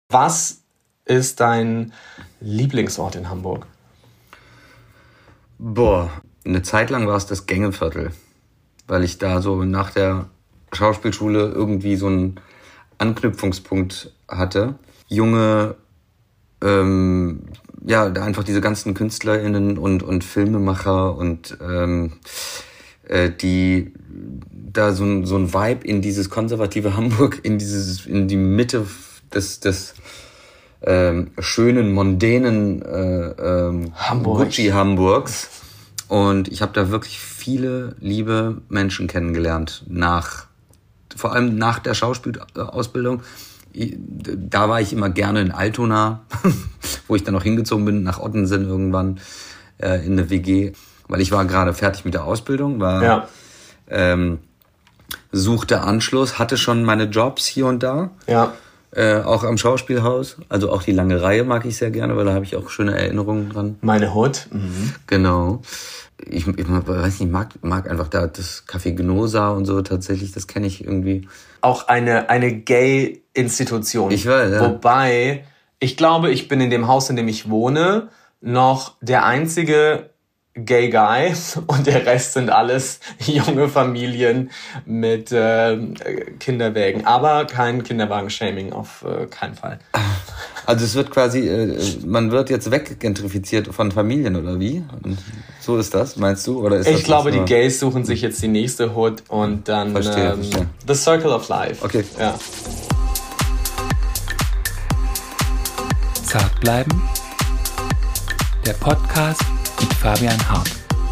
Was ist dein Lieblingsort in Hamburg? Eine Zeit lang war es das Gängeviertel, weil ich da so nach der Schauspielschule irgendwie so einen Anknüpfungspunkt hatte. Junge, einfach diese ganzen KünstlerInnen und Filmemacher und die da so ein Vibe in dieses konservative Hamburg, in die Mitte des schönen, mondänen Gucci-Hamburgs. Und ich habe da wirklich viele liebe Menschen kennengelernt, vor allem nach der Schauspielausbildung. Da war ich immer gerne in Altona, wo ich dann noch hingezogen bin, nach Ottensen irgendwann in eine WG. Weil ich war gerade fertig mit der Ausbildung, suchte Anschluss, hatte schon meine Jobs hier und da. Ja. Auch am Schauspielhaus. Also auch die Lange Reihe mag ich sehr gerne, weil da habe ich auch schöne Erinnerungen dran. Meine Hut. Mhm. Genau. Ich weiß nicht, mag einfach da das Café Gnosa und so tatsächlich, das kenne ich irgendwie. Auch eine Gay-Institution. Ich weiß, ja. Wobei, ich glaube, ich bin in dem Haus, in dem ich wohne, noch der einzige Gay Guy und der Rest sind alles junge Familien mit Kinderwägen. Aber kein Kinderwagen-Shaming, auf keinen Fall. Also es wird quasi, man wird jetzt weggentrifiziert von Familien, oder wie? Und so ist das, meinst du? Oder ist ich glaube, die Gays suchen sich jetzt die nächste Hood und dann verstehe. The Circle of Life. Okay. Ja. Zart bleiben. Der Podcast mit Fabian Hart.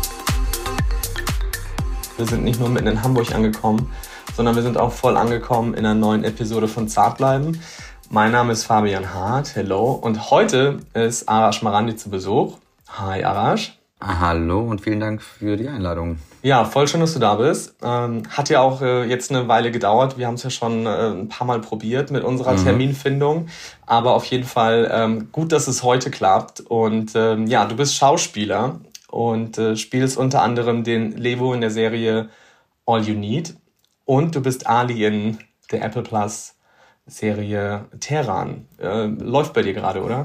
Wir sind nicht nur mitten in Hamburg angekommen, sondern wir sind auch voll angekommen in einer neuen Episode von Zart bleiben. Mein Name ist Fabian Hart, hello. Und heute ist Arash Marandi zu Besuch. Hi Arash. Hallo und vielen Dank für die Einladung. Ja, voll schön, dass du da bist. Hat ja auch jetzt eine Weile gedauert. Wir haben es ja schon ein paar Mal probiert mit unserer Terminfindung. Aber auf jeden Fall gut, dass es heute klappt. Und du bist Schauspieler und spielst unter anderem den Levo in der Serie All You Need. Und du bist Ali in der Apple Plus Serie Teheran. Läuft bei dir gerade, oder?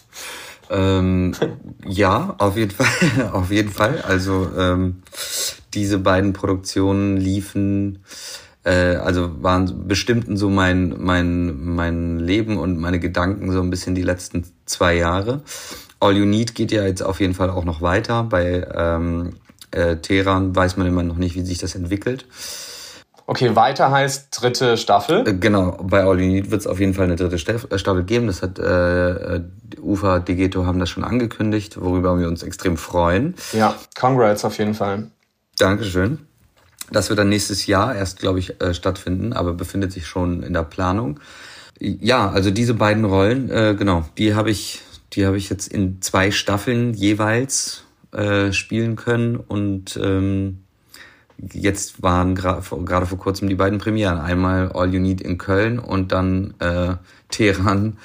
Ja, auf jeden Fall. Auf jeden Fall. Also diese beiden Produktionen liefen, bestimmten so mein Leben und meine Gedanken so ein bisschen die letzten 2 Jahre. All You Need geht ja jetzt auf jeden Fall auch noch weiter. Bei Teheran weiß man immer noch nicht, wie sich das entwickelt. Okay, weiter heißt 3. Staffel. Genau, bei All You Need wird es auf jeden Fall eine 3. Staffel geben. Das hat Ufa Digeto haben das schon angekündigt, worüber wir uns extrem freuen. Ja, congrats auf jeden Fall. Dankeschön. Das wird dann nächstes Jahr erst, glaube ich, stattfinden, aber befindet sich schon in der Planung. Ja, also diese beiden Rollen, die habe ich jetzt in 2 Staffeln jeweils spielen können und jetzt waren gerade vor kurzem die beiden Premieren. Einmal All You Need in Köln und dann Teheran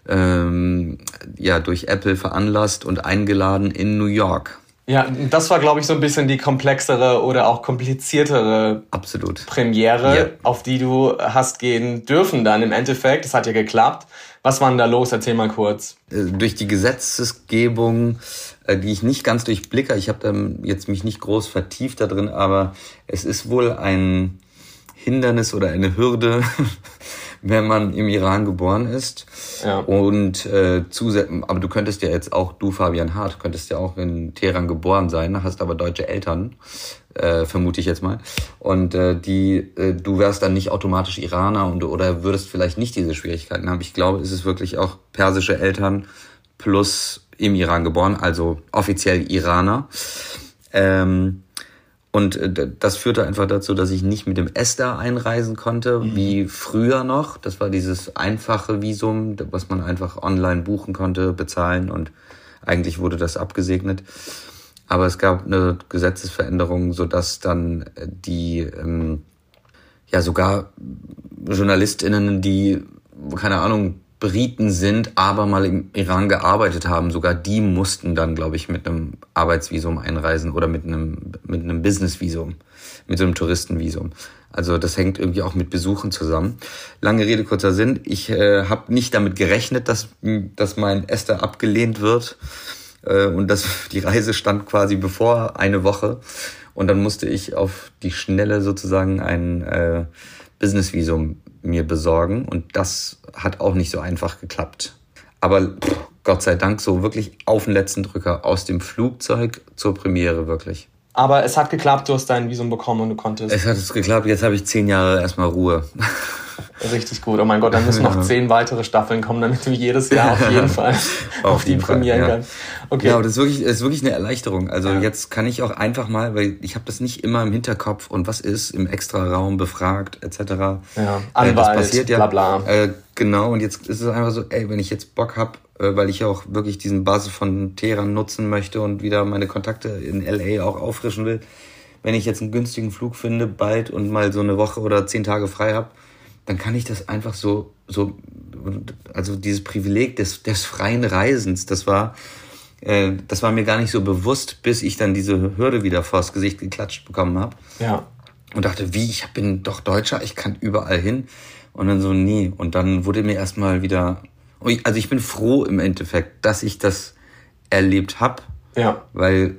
durch Apple veranlasst und eingeladen in New York. Ja, das war, glaube ich, so ein bisschen die komplexere oder auch kompliziertere Premiere, auf die du hast gehen dürfen dann im Endeffekt. Das hat ja geklappt. Was war denn da los? Erzähl mal kurz. Durch die Gesetzesgebung, die ich nicht ganz durchblicke, ich habe da jetzt mich nicht groß vertieft da drin, aber es ist wohl ein Hindernis oder eine Hürde, wenn man im Iran geboren ist. Ja. Und aber du könntest ja jetzt auch, du Fabian Hart, könntest ja auch in Teheran geboren sein, hast aber deutsche Eltern, vermute ich jetzt mal. Und du wärst dann nicht automatisch Iraner oder würdest vielleicht nicht diese Schwierigkeiten haben. Ich glaube, es ist wirklich auch persische Eltern plus im Iran geboren, also offiziell Iraner. Und das führte einfach dazu, dass ich nicht mit dem ESTA einreisen konnte, wie früher noch. Das war dieses einfache Visum, was man einfach online buchen konnte, bezahlen und eigentlich wurde das abgesegnet. Aber es gab eine Gesetzesveränderung, sodass dann die sogar JournalistInnen, die, keine Ahnung, Briten sind, aber mal im Iran gearbeitet haben. Sogar die mussten dann, glaube ich, mit einem Arbeitsvisum einreisen oder mit einem Businessvisum, mit so einem Touristenvisum. Also das hängt irgendwie auch mit Besuchen zusammen. Lange Rede, kurzer Sinn. Ich habe nicht damit gerechnet, dass mein Esther abgelehnt wird. Und die Reise stand quasi bevor, eine Woche. Und dann musste ich auf die Schnelle sozusagen ein Businessvisum mir besorgen. Und das hat auch nicht so einfach geklappt. Aber Gott sei Dank so wirklich auf den letzten Drücker aus dem Flugzeug zur Premiere wirklich. Aber es hat geklappt, du hast dein Visum bekommen und du konntest... Es hat geklappt, jetzt habe ich 10 Jahre erstmal Ruhe. Richtig gut. Oh mein Gott, dann müssen noch 10 weitere Staffeln kommen, damit du jedes Jahr auf jeden Fall auf die Premieren kannst. Okay. Ja, aber das ist wirklich eine Erleichterung. Also jetzt kann ich auch einfach mal, weil ich habe das nicht immer im Hinterkopf und was ist im Extraraum befragt etc. Ja, Anwalt, das passiert ja, bla bla. Genau, und jetzt ist es einfach so, wenn ich jetzt Bock habe, weil ich auch wirklich diesen Buzz von Teheran nutzen möchte und wieder meine Kontakte in LA auch auffrischen will, wenn ich jetzt einen günstigen Flug finde bald und mal so eine Woche oder 10 Tage frei habe, dann kann ich das einfach so, also dieses Privileg des freien Reisens, das war mir gar nicht so bewusst, bis ich dann diese Hürde wieder vors Gesicht geklatscht bekommen habe. Ja. Und dachte, ich bin doch Deutscher, ich kann überall hin. Und dann so, nee. Und dann wurde mir erstmal wieder, also ich bin froh im Endeffekt, dass ich das erlebt habe. Ja. Weil,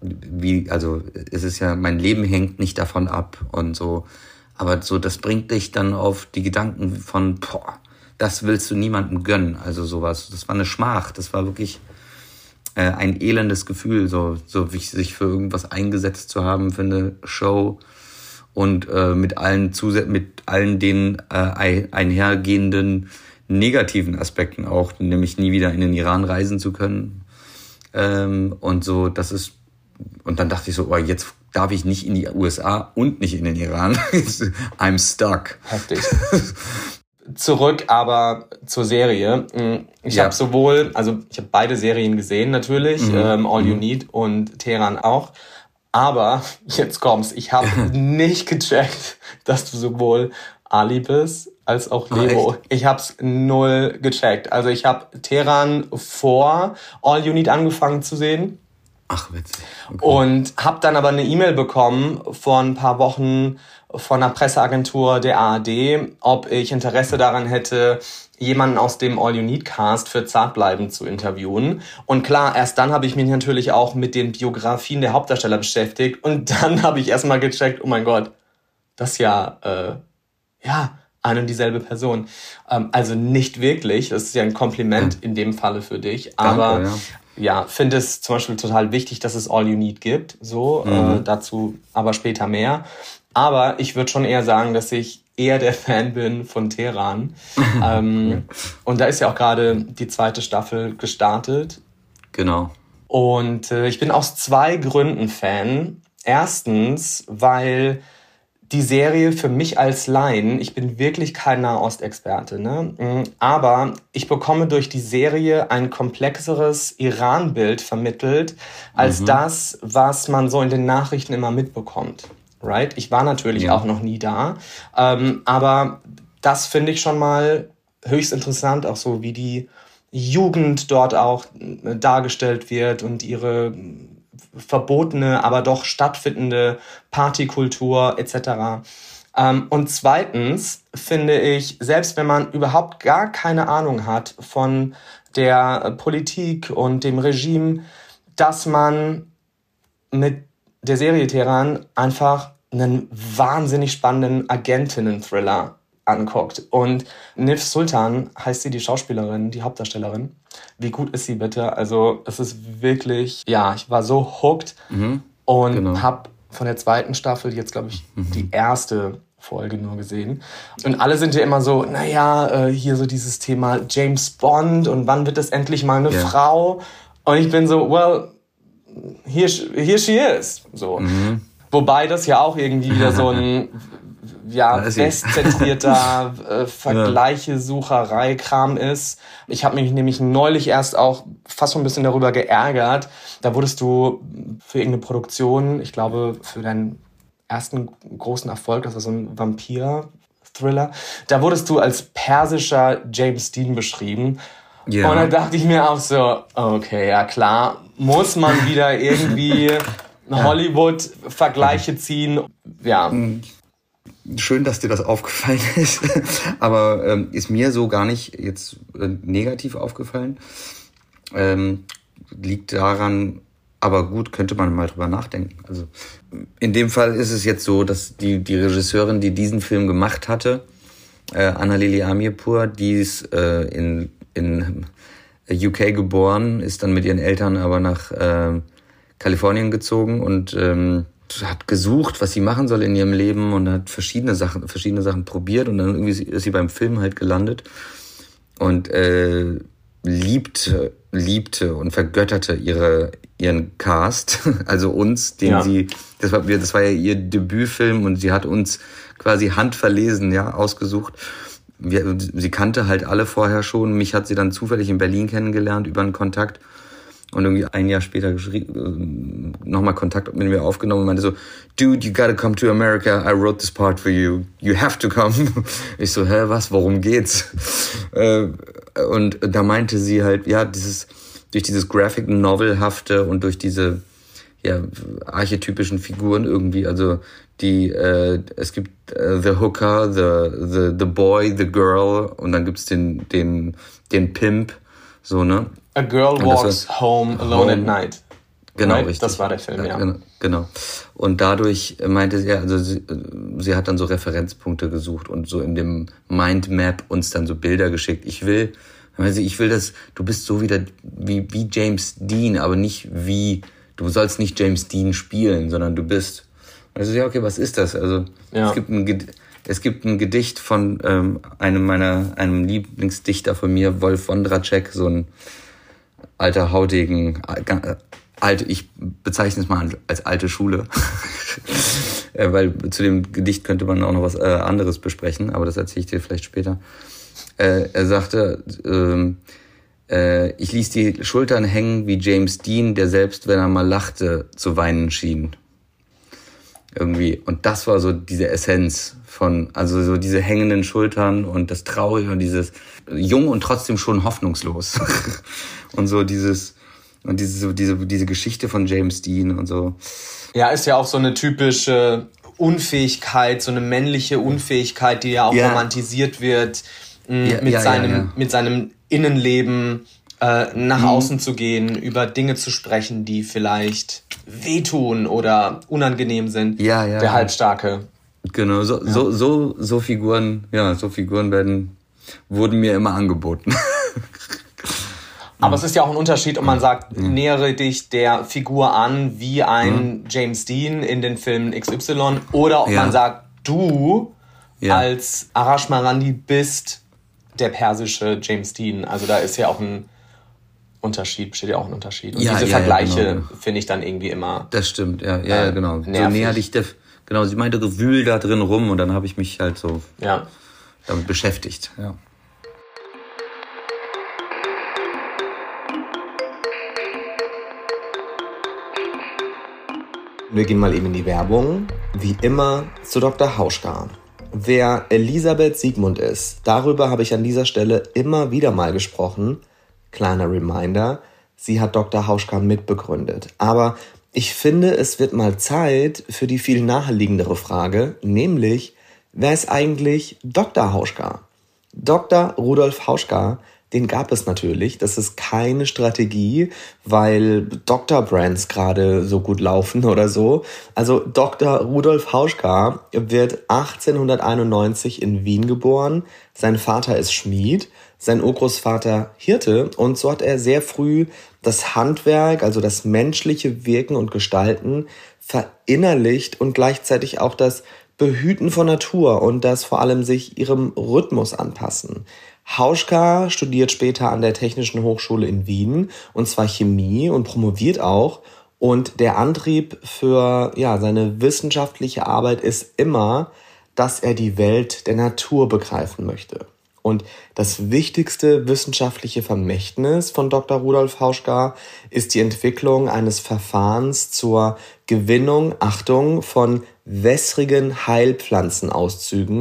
es ist ja, mein Leben hängt nicht davon ab und so. Aber so, das bringt dich dann auf die Gedanken von, das willst du niemandem gönnen. Also sowas. Das war eine Schmach. Das war wirklich ein elendes Gefühl, so sich für irgendwas eingesetzt zu haben, für eine Show und mit allen den einhergehenden negativen Aspekten auch, nämlich nie wieder in den Iran reisen zu können. Und so, und dann dachte ich so, jetzt darf ich nicht in die USA und nicht in den Iran. I'm stuck. Heftig. Zurück aber zur Serie. Ich habe ich habe beide Serien gesehen natürlich, All You Need und Teheran auch. Aber jetzt kommt's, ich habe nicht gecheckt, dass du sowohl Ali bist als auch Lebo. Ich hab's null gecheckt. Also ich habe Teheran vor All You Need angefangen zu sehen. Ach, witzig. Okay. Und habe dann aber eine E-Mail bekommen vor ein paar Wochen von einer Presseagentur der ARD, ob ich Interesse daran hätte, jemanden aus dem All You Need Cast für Zartbleiben zu interviewen. Und klar, erst dann habe ich mich natürlich auch mit den Biografien der Hauptdarsteller beschäftigt. Und dann habe ich erstmal gecheckt, oh mein Gott, das ist ja eine und dieselbe Person. Also nicht wirklich, das ist ja ein Kompliment in dem Falle für dich. Aber danke, ja, finde es zum Beispiel total wichtig, dass es All You Need gibt. Dazu aber später mehr. Aber ich würde schon eher sagen, dass ich eher der Fan bin von Teheran. Und da ist ja auch gerade die 2. Staffel gestartet. Genau. Und ich bin aus 2 Gründen Fan. Erstens, weil die Serie für mich als Laien, ich bin wirklich kein Nahostexperte, ne? Aber ich bekomme durch die Serie ein komplexeres Iran-Bild vermittelt, als das, was man so in den Nachrichten immer mitbekommt. Right? Ich war natürlich auch noch nie da, aber das finde ich schon mal höchst interessant, auch so wie die Jugend dort auch dargestellt wird und ihre verbotene, aber doch stattfindende Partykultur etc. Und zweitens finde ich, selbst wenn man überhaupt gar keine Ahnung hat von der Politik und dem Regime, dass man mit der Serie Teheran einfach einen wahnsinnig spannenden Agentinnen-Thriller anguckt. Und Nif Sultan heißt sie, die Schauspielerin, die Hauptdarstellerin. Wie gut ist sie bitte? Also es ist wirklich, ich war so hooked und habe von der 2. Staffel jetzt, glaube ich, die erste Folge nur gesehen. Und alle sind ja immer so, hier so dieses Thema James Bond und wann wird das endlich mal eine Frau? Und ich bin so, well, here she is. So. Wobei das ja auch irgendwie wieder so ein westzentrierter Vergleiche-Sucherei-Kram ist. Ich habe mich nämlich neulich erst auch fast so ein bisschen darüber geärgert. Da wurdest du für irgendeine Produktion, ich glaube für deinen ersten großen Erfolg, das war so ein Thriller. Da wurdest du als persischer James Dean beschrieben. Ja. Und da dachte ich mir auch so, okay, ja klar, muss man wieder irgendwie Hollywood-Vergleiche ziehen. Ja. Schön, dass dir das aufgefallen ist, aber ist mir so gar nicht jetzt negativ aufgefallen. Liegt daran, aber gut, könnte man mal drüber nachdenken. Also in dem Fall ist es jetzt so, dass die Regisseurin, die diesen Film gemacht hatte, Annalili Amirpour, die ist in UK geboren, ist dann mit ihren Eltern aber nach Kalifornien gezogen und hat gesucht, was sie machen soll in ihrem Leben und hat verschiedene Sachen probiert und dann irgendwie ist sie beim Film halt gelandet und liebte und vergötterte ihren Cast, also uns, das war ja ihr Debütfilm und sie hat uns quasi handverlesen, ausgesucht. Sie kannte halt alle vorher schon. Mich hat sie dann zufällig in Berlin kennengelernt über einen Kontakt und irgendwie ein Jahr später nochmal Kontakt mit mir aufgenommen und meinte so, dude, you gotta come to America, I wrote this part for you, you have to come. Ich so, was, worum geht's? Und da meinte sie halt, durch dieses Graphic Novel-hafte und durch diese archetypischen Figuren irgendwie, also es gibt the Hooker, the Boy, the Girl und dann gibt's den Pimp, so, ne? A Girl Walks Home Alone at Night. Genau, right? richtig. Das war der Film, ja. Genau. Und dadurch meinte sie, also sie hat dann so Referenzpunkte gesucht und so in dem Mindmap uns dann so Bilder geschickt. Ich will, dass du bist so wieder wie James Dean, aber nicht du sollst nicht James Dean spielen, sondern du bist. Also okay, was ist das? Also es gibt ein Gedicht von einem Lieblingsdichter von mir, Wolf Wondratschek, so ein alter Haudegen, ich bezeichne es mal als alte Schule, weil zu dem Gedicht könnte man auch noch was anderes besprechen, aber das erzähle ich dir vielleicht später. Er sagte, ich ließ die Schultern hängen wie James Dean, der selbst, wenn er mal lachte, zu weinen schien. Irgendwie. Und das war so diese Essenz also so diese hängenden Schultern und das Traurige und dieses jung und trotzdem schon hoffnungslos. Und so diese Geschichte von James Dean und so. Ja, ist ja auch so eine typische Unfähigkeit, so eine männliche Unfähigkeit, die ja auch romantisiert wird, mit seinem Innenleben nach außen zu gehen, über Dinge zu sprechen, die vielleicht wehtun oder unangenehm sind. Der Halbstarke. Genau, so Figuren wurden mir immer angeboten. Aber es ist ja auch ein Unterschied, ob man sagt, nähere dich der Figur an wie ein James Dean in den Filmen XY oder ob man sagt, du als Arash Marandi bist der persische James Dean. Also da ist ja auch ein Unterschied, besteht ja auch ein Unterschied. Und diese Vergleiche finde ich dann irgendwie immer. Das stimmt, genau. Nervig. So näher dich genau, sie meinte, du wühl da drin rum und dann habe ich mich halt so damit beschäftigt. Ja. Wir gehen mal eben in die Werbung. Wie immer zu Dr. Hauschka. Wer Elisabeth Siegmund ist, darüber habe ich an dieser Stelle immer wieder mal gesprochen. Kleiner Reminder, sie hat Dr. Hauschka mitbegründet. Aber ich finde, es wird mal Zeit für die viel naheliegendere Frage, nämlich, wer ist eigentlich Dr. Hauschka? Dr. Rudolf Hauschka, den gab es natürlich. Das ist keine Strategie, weil Dr.-Brands gerade so gut laufen oder so. Also Dr. Rudolf Hauschka wird 1891 in Wien geboren. Sein Vater ist Schmied, sein Urgroßvater Hirte. Und so hat er sehr früh das Handwerk, also das menschliche Wirken und Gestalten, verinnerlicht und gleichzeitig auch das Behüten von Natur und das vor allem sich ihrem Rhythmus anpassen. Hauschka studiert später an der Technischen Hochschule in Wien, und zwar Chemie, und promoviert auch. Und der Antrieb für seine wissenschaftliche Arbeit ist immer, dass er die Welt der Natur begreifen möchte. Und das wichtigste wissenschaftliche Vermächtnis von Dr. Rudolf Hauschka ist die Entwicklung eines Verfahrens zur Gewinnung, Achtung, von wässrigen Heilpflanzenauszügen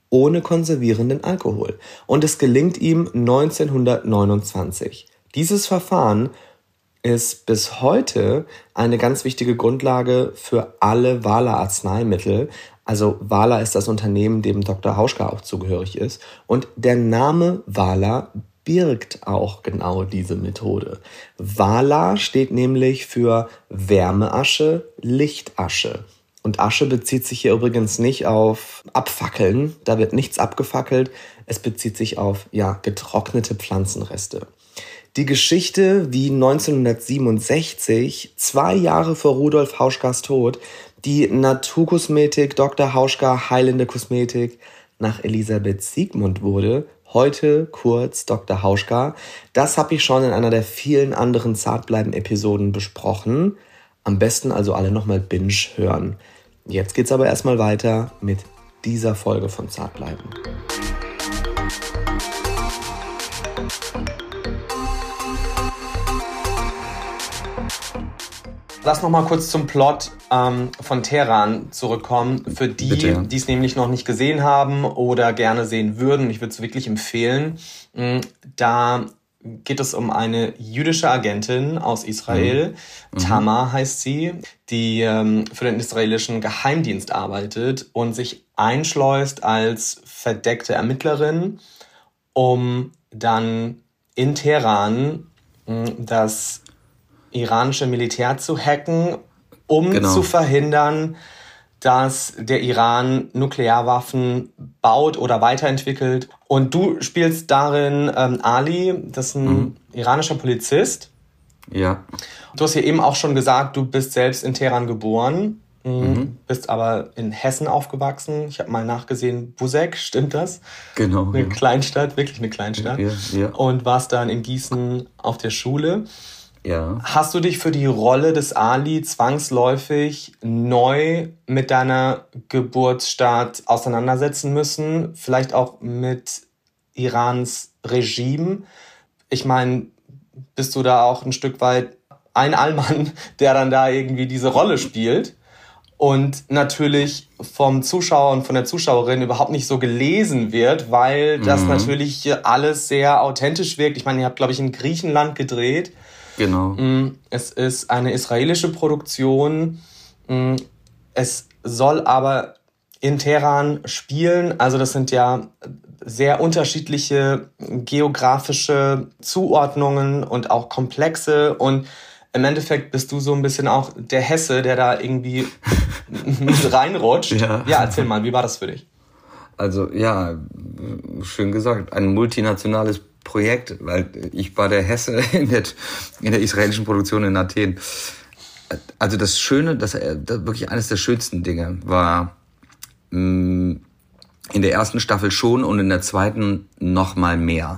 ohne konservierenden Alkohol. Und es gelingt ihm 1929. Dieses Verfahren ist bis heute eine ganz wichtige Grundlage für alle Wala Arzneimittel. Also Wala ist das Unternehmen, dem Dr. Hauschka auch zugehörig ist. Und der Name Wala birgt auch genau diese Methode. Wala steht nämlich für Wärmeasche, Lichtasche. Und Asche bezieht sich hier übrigens nicht auf Abfackeln. Da wird nichts abgefackelt. Es bezieht sich auf getrocknete Pflanzenreste. Die Geschichte, wie 1967, 2 Jahre vor Rudolf Hauschkas Tod, die Naturkosmetik Dr. Hauschka Heilende Kosmetik nach Elisabeth Siegmund wurde, heute kurz Dr. Hauschka, das habe ich schon in einer der vielen anderen Zartbleiben-Episoden besprochen. Am besten also alle nochmal binge hören. Jetzt geht's aber erstmal weiter mit dieser Folge von Zartbleiben. Lass noch mal kurz zum Plot von Tehran zurückkommen. Für die, die es nämlich noch nicht gesehen haben oder gerne sehen würden, ich würde es wirklich empfehlen. Da geht es um eine jüdische Agentin aus Israel. Tamar heißt sie, die für den israelischen Geheimdienst arbeitet und sich einschleust als verdeckte Ermittlerin, um dann in Teheran das iranische Militär zu hacken, um zu verhindern, dass der Iran Nuklearwaffen baut oder weiterentwickelt. Und du spielst darin Ali, das ist ein iranischer Polizist. Ja. Du hast ja eben auch schon gesagt, du bist selbst in Teheran geboren, bist aber in Hessen aufgewachsen. Ich habe mal nachgesehen, Busek, stimmt das? Genau. Eine Kleinstadt, wirklich eine Kleinstadt. Ja. Und warst dann in Gießen auf der Schule. Ja. Hast du dich für die Rolle des Ali zwangsläufig neu mit deiner Geburtsstadt auseinandersetzen müssen? Vielleicht auch mit Irans Regime? Ich meine, bist du da auch ein Stück weit ein Allmann, der dann da irgendwie diese Rolle spielt und natürlich vom Zuschauer und von der Zuschauerin überhaupt nicht so gelesen wird, weil das natürlich alles sehr authentisch wirkt. Ich meine, ihr habt, glaube ich, in Griechenland gedreht. Genau. Es ist eine israelische Produktion. Es soll aber in Teheran spielen. Also das sind ja sehr unterschiedliche geografische Zuordnungen und auch komplexe. Und im Endeffekt bist du so ein bisschen auch der Hesse, der da irgendwie mit reinrutscht. Ja, erzähl mal, wie war das für dich? Also ja, schön gesagt, ein multinationales Projekt, weil ich war der Hesse in der israelischen Produktion in Athen. Also das Schöne, das wirklich eines der schönsten Dinge war in der ersten Staffel schon und in der zweiten noch mal mehr.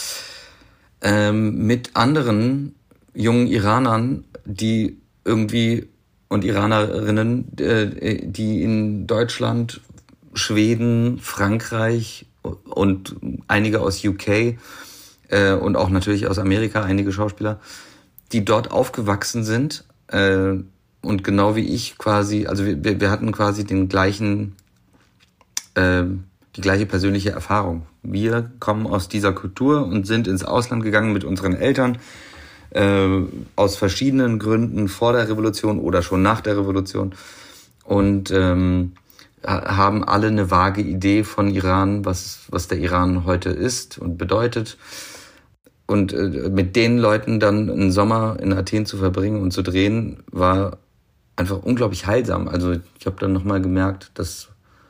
Mit anderen jungen Iranern, die irgendwie und Iranerinnen, die in Deutschland, Schweden, Frankreich und einige aus UK und auch natürlich aus Amerika, einige Schauspieler, die dort aufgewachsen sind und genau wie ich quasi, also wir hatten quasi den gleichen, die gleiche persönliche Erfahrung. Wir kommen aus dieser Kultur und sind ins Ausland gegangen mit unseren Eltern aus verschiedenen Gründen vor der Revolution oder schon nach der Revolution und haben alle eine vage Idee von Iran, was der Iran heute ist und bedeutet. Und mit den Leuten dann einen Sommer in Athen zu verbringen und zu drehen, war einfach unglaublich heilsam. Also ich habe dann nochmal gemerkt, dass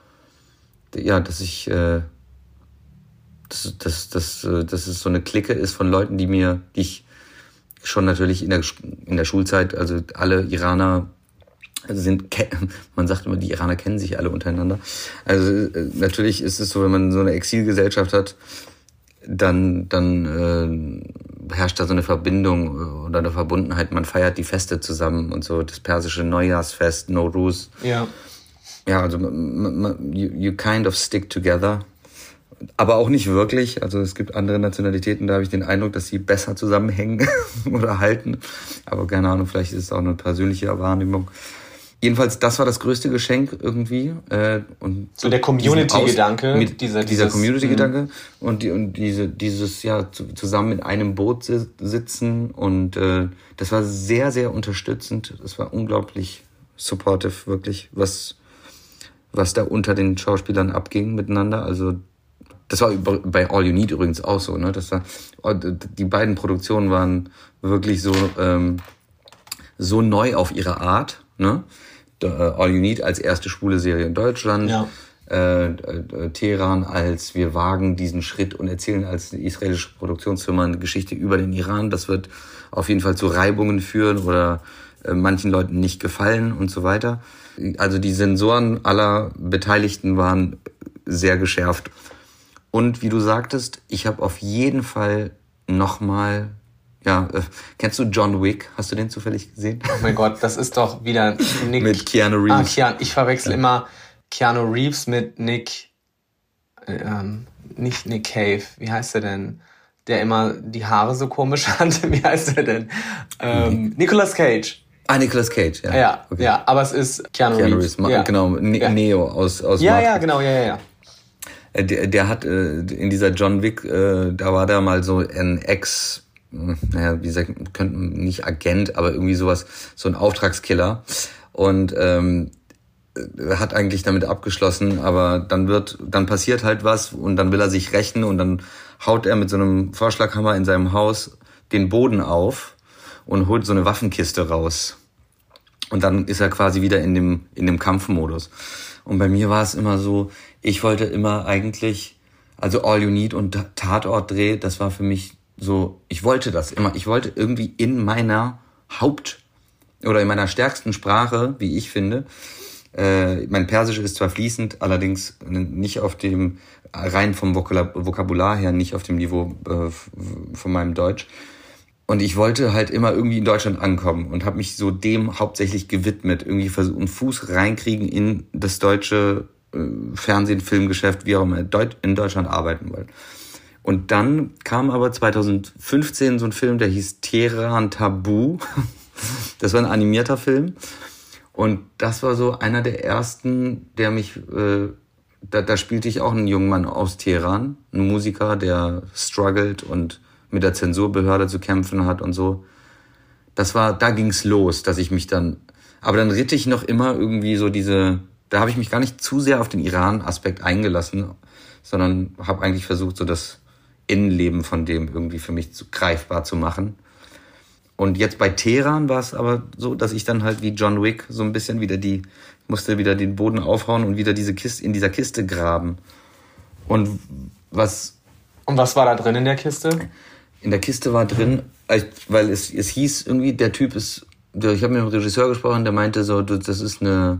es so eine Clique ist von Leuten, die ich schon natürlich in der Schulzeit, also alle Iraner man sagt immer, die Iraner kennen sich alle untereinander. Also natürlich ist es so, wenn man so eine Exilgesellschaft hat, dann herrscht da so eine Verbindung oder eine Verbundenheit. Man feiert die Feste zusammen und so, das persische Neujahrsfest, Nowruz. Ja. Ja, also you kind of stick together. Aber auch nicht wirklich. Also es gibt andere Nationalitäten, da habe ich den Eindruck, dass sie besser zusammenhängen oder halten. Aber keine Ahnung, vielleicht ist es auch eine persönliche Wahrnehmung. jedenfalls, das war das größte Geschenk irgendwie. Und so der Community-Gedanke. Dieser Community-Gedanke und dieses zusammen in einem Boot sitzen und das war sehr, sehr unterstützend. Das war unglaublich supportive, wirklich, was da unter den Schauspielern abging miteinander. Also das war bei All You Need übrigens auch so, ne? Die beiden Produktionen waren wirklich so neu auf ihre Art, ne? All You Need als erste schwule Serie in Deutschland, ja. Teheran als wir wagen diesen Schritt und erzählen als israelische Produktionsfirma eine Geschichte über den Iran. Das wird auf jeden Fall zu Reibungen führen oder manchen Leuten nicht gefallen und so weiter. Also die Sensoren aller Beteiligten waren sehr geschärft. Und wie du sagtest, ich habe auf jeden Fall nochmal... Ja, kennst du John Wick? Hast du den zufällig gesehen? Oh mein Gott, das ist doch wieder Nick... Mit Keanu Reeves. Ich verwechsel immer Keanu Reeves mit nicht Nick Cave. Wie heißt der denn? Der immer die Haare so komisch hat. Wie heißt der denn? Nicolas Cage. Nicolas Cage, ja. Ja, okay. Ja, aber es ist Keanu Reeves. Ja. Genau, Neo aus Ja, genau, ja. Der hat in dieser John Wick, da war da mal so ein wie gesagt, könnten nicht Agent, aber irgendwie sowas, so ein Auftragskiller und hat eigentlich damit abgeschlossen, aber dann passiert halt was und dann will er sich rächen und dann haut er mit so einem Vorschlaghammer in seinem Haus den Boden auf und holt so eine Waffenkiste raus und dann ist er quasi wieder in dem Kampfmodus. Und bei mir war es immer so, ich wollte immer eigentlich, also All You Need und Tatortdreh, das war für mich so, ich wollte das immer. Ich wollte irgendwie in meiner oder in meiner stärksten Sprache, wie ich finde, mein Persisch ist zwar fließend, allerdings nicht auf dem, rein vom Vokabular her, nicht auf dem Niveau von meinem Deutsch. Und ich wollte halt immer irgendwie in Deutschland ankommen und habe mich so dem hauptsächlich gewidmet, irgendwie versucht, einen Fuß reinkriegen in das deutsche Fernsehen, Filmgeschäft, wie auch immer, in Deutschland arbeiten wollen. Und dann kam aber 2015 so ein Film, der hieß Teheran Tabu. Das war ein animierter Film. Und das war so einer der ersten, der mich, da spielte ich auch einen jungen Mann aus Teheran, einen Musiker, der struggelt und mit der Zensurbehörde zu kämpfen hat und so. Da ging's los, dass ich mich aber dann ritt ich noch immer irgendwie so da habe ich mich gar nicht zu sehr auf den Iran-Aspekt eingelassen, sondern habe eigentlich versucht, so das Innenleben von dem irgendwie für mich greifbar zu machen. Und jetzt bei Teheran war es aber so, dass ich dann halt wie John Wick so ein bisschen musste wieder den Boden aufhauen und wieder in dieser Kiste graben. Und was war da drin in der Kiste? In der Kiste war drin, weil es hieß irgendwie, der Typ ich habe mit dem Regisseur gesprochen, der meinte so, das ist eine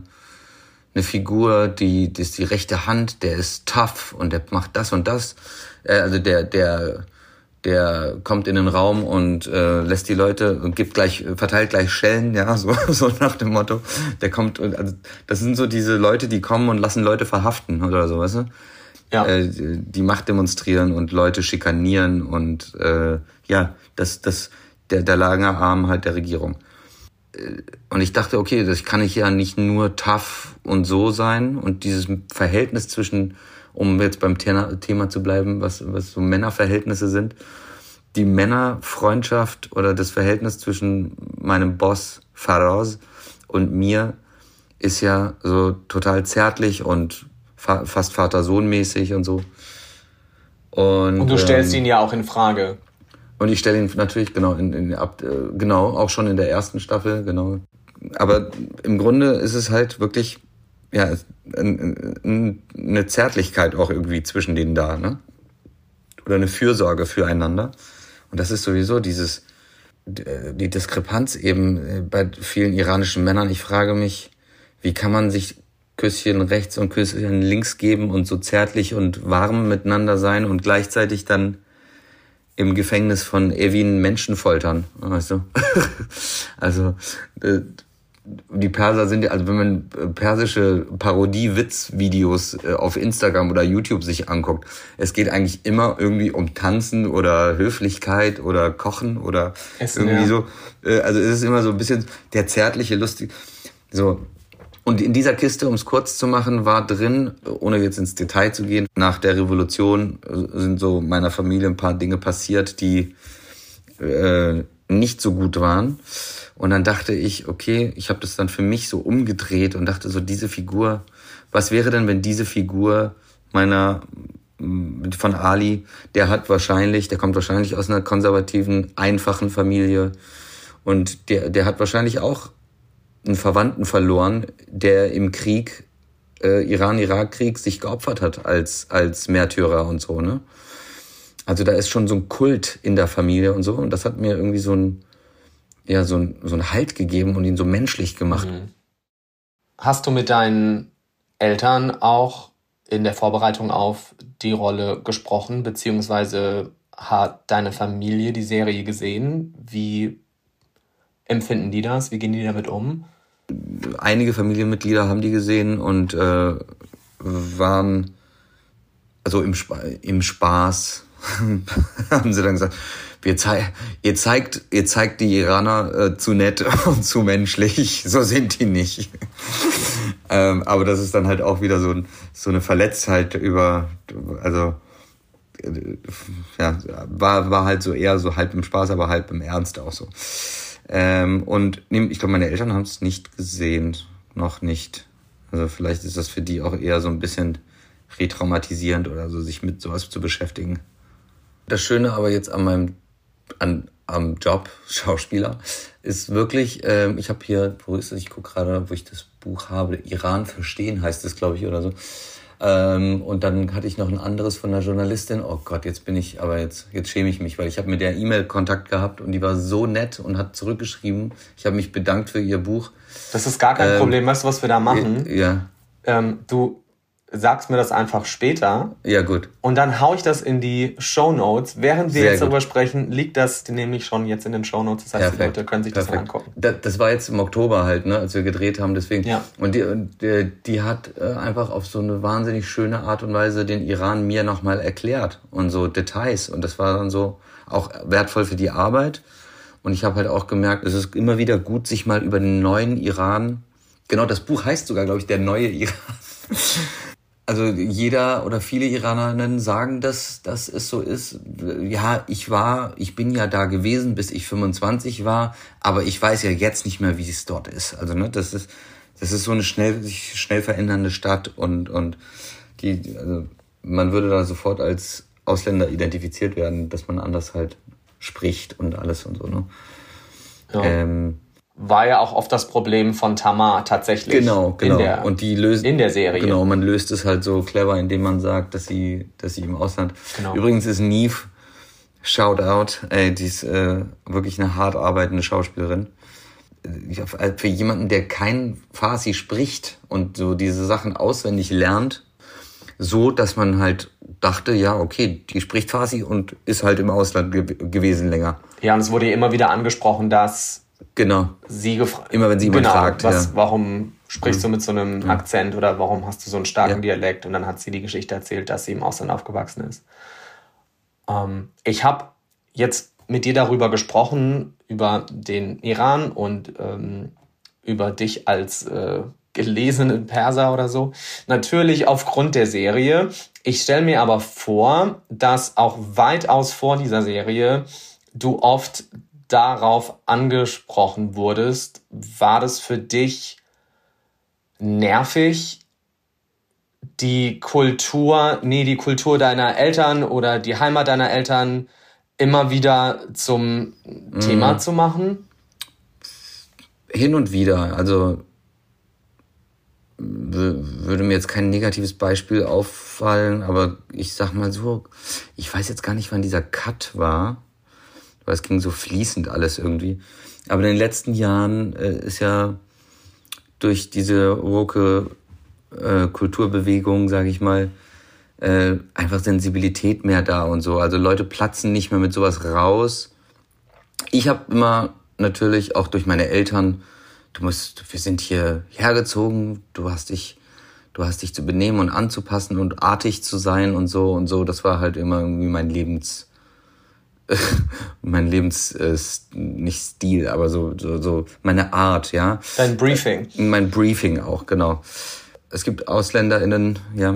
Figur, das ist die rechte Hand, der ist tough und der macht das und das. Also der kommt in den Raum und lässt die Leute und verteilt gleich Schellen, ja, so nach dem Motto. Der kommt also das sind so diese Leute, die kommen und lassen Leute verhaften oder so, weißt du? Ja. Die Macht demonstrieren und Leute schikanieren und der lange Arm halt der Regierung. Und ich dachte, okay, das kann ich ja nicht nur tough und so sein und dieses Verhältnis zwischen, um jetzt beim Thema zu bleiben, was so Männerverhältnisse sind, die Männerfreundschaft oder das Verhältnis zwischen meinem Boss Faraz und mir ist ja so total zärtlich und fast Vater-Sohn-mäßig und so. Und du stellst ihn ja auch in Frage. Und ich stelle ihn natürlich, genau, auch schon in der ersten Staffel, genau. Aber im Grunde ist es halt wirklich, ja, eine Zärtlichkeit auch irgendwie zwischen denen da, ne? Oder eine Fürsorge füreinander. Und das ist sowieso die Diskrepanz eben bei vielen iranischen Männern. Ich frage mich, wie kann man sich Küsschen rechts und Küsschen links geben und so zärtlich und warm miteinander sein und gleichzeitig dann im Gefängnis von Evin Menschen foltern, weißt du? Also die Perser sind ja, also wenn man persische Parodie-Witz-Videos auf Instagram oder YouTube sich anguckt, es geht eigentlich immer irgendwie um Tanzen oder Höflichkeit oder Kochen oder Essen, irgendwie so. Also es ist immer so ein bisschen der zärtliche, lustige, so. Und in dieser Kiste, um es kurz zu machen, war drin, ohne jetzt ins Detail zu gehen, nach der Revolution sind so meiner Familie ein paar Dinge passiert, die nicht so gut waren. Und dann dachte ich, okay, ich habe das dann für mich so umgedreht und dachte so, diese Figur, was wäre denn, wenn diese Figur von Ali, der kommt wahrscheinlich aus einer konservativen, einfachen Familie und der hat wahrscheinlich auch einen Verwandten verloren, der im Krieg, Iran-Irak-Krieg, sich geopfert hat als Märtyrer und so, ne? Also da ist schon so ein Kult in der Familie und so, und das hat mir irgendwie so einen Halt gegeben und ihn so menschlich gemacht. Hast du mit deinen Eltern auch in der Vorbereitung auf die Rolle gesprochen, beziehungsweise hat deine Familie die Serie gesehen? Wie empfinden die das? Wie gehen die damit um? Einige Familienmitglieder haben die gesehen und waren also im Spaß haben sie dann gesagt, ihr zeigt die Iraner zu nett und zu menschlich, so sind die nicht. Aber das ist dann halt auch wieder so eine Verletztheit war halt so eher so halb im Spaß, aber halb im Ernst auch so. Und ich glaube, meine Eltern haben es nicht gesehen, noch nicht. Also vielleicht ist das für die auch eher so ein bisschen retraumatisierend oder so, sich mit sowas zu beschäftigen. Das Schöne aber jetzt am Job Schauspieler ist wirklich, ich habe hier, ich gucke gerade, wo ich das Buch habe, Iran verstehen heißt es, glaube ich, oder so. Und dann hatte ich noch ein anderes von einer Journalistin. Oh Gott, jetzt schäme ich mich, weil ich habe mit der E-Mail Kontakt gehabt und die war so nett und hat zurückgeschrieben. Ich habe mich bedankt für ihr Buch. Das ist gar kein Problem. Weißt du, was wir da machen? Ja. Du sagst mir das einfach später. Ja, gut. Und dann hau ich das in die Shownotes. Während wir Sehr jetzt gut. darüber sprechen, liegt das nämlich schon jetzt in den Shownotes. Das heißt, die Leute können sich das mal angucken. Das war jetzt im Oktober halt, ne, als wir gedreht haben, deswegen. Ja. Und die hat einfach auf so eine wahnsinnig schöne Art und Weise den Iran mir nochmal erklärt und so Details. Und das war dann so auch wertvoll für die Arbeit. Und ich habe halt auch gemerkt, es ist immer wieder gut, sich mal über den neuen Iran, genau, das Buch heißt sogar, glaube ich, der neue Iran. Also jeder oder viele Iranerinnen sagen, dass es so ist. Ja, ich bin ja da gewesen, bis ich 25 war, aber ich weiß ja jetzt nicht mehr, wie es dort ist. Also ne, das ist so eine sich schnell verändernde Stadt und also man würde da sofort als Ausländer identifiziert werden, dass man anders halt spricht und alles und so, ne? Ja. War ja auch oft das Problem von Tamar tatsächlich. Genau. Und die lösen in der Serie. Genau, man löst es halt so clever, indem man sagt, dass sie im Ausland. Genau. Übrigens ist Neve, Shoutout, die ist wirklich eine hart arbeitende Schauspielerin. Für jemanden, der kein Farsi spricht und so diese Sachen auswendig lernt, so, dass man halt dachte, ja, okay, die spricht Farsi und ist halt im Ausland gewesen länger. Ja, und es wurde immer wieder angesprochen, dass genau. Sie immer wenn sie jemand fragt. Warum sprichst du mit so einem Akzent oder warum hast du so einen starken Dialekt? Und dann hat sie die Geschichte erzählt, dass sie im Ausland aufgewachsen ist. Ich habe jetzt mit dir darüber gesprochen, über den Iran und über dich als gelesenen Perser oder so. Natürlich aufgrund der Serie. Ich stelle mir aber vor, dass auch weitaus vor dieser Serie du oft darauf angesprochen wurdest. War das für dich nervig, die Kultur deiner Eltern oder die Heimat deiner Eltern immer wieder zum Thema zu machen? Hin und wieder. Also würde mir jetzt kein negatives Beispiel auffallen, aber ich sag mal so, ich weiß jetzt gar nicht, wann dieser Cut war, weil es ging so fließend alles irgendwie. Aber in den letzten Jahren ist ja durch diese woke Kulturbewegung, sage ich mal, einfach Sensibilität mehr da und so. Also Leute platzen nicht mehr mit sowas raus. Ich habe immer natürlich auch durch meine Eltern, wir sind hier hergezogen, du hast dich zu benehmen und anzupassen und artig zu sein und so. Das war halt immer irgendwie mein Lebensstil nicht Stil, aber so meine Art, ja. Dein Briefing. Mein Briefing auch, genau. Es gibt AusländerInnen, ja,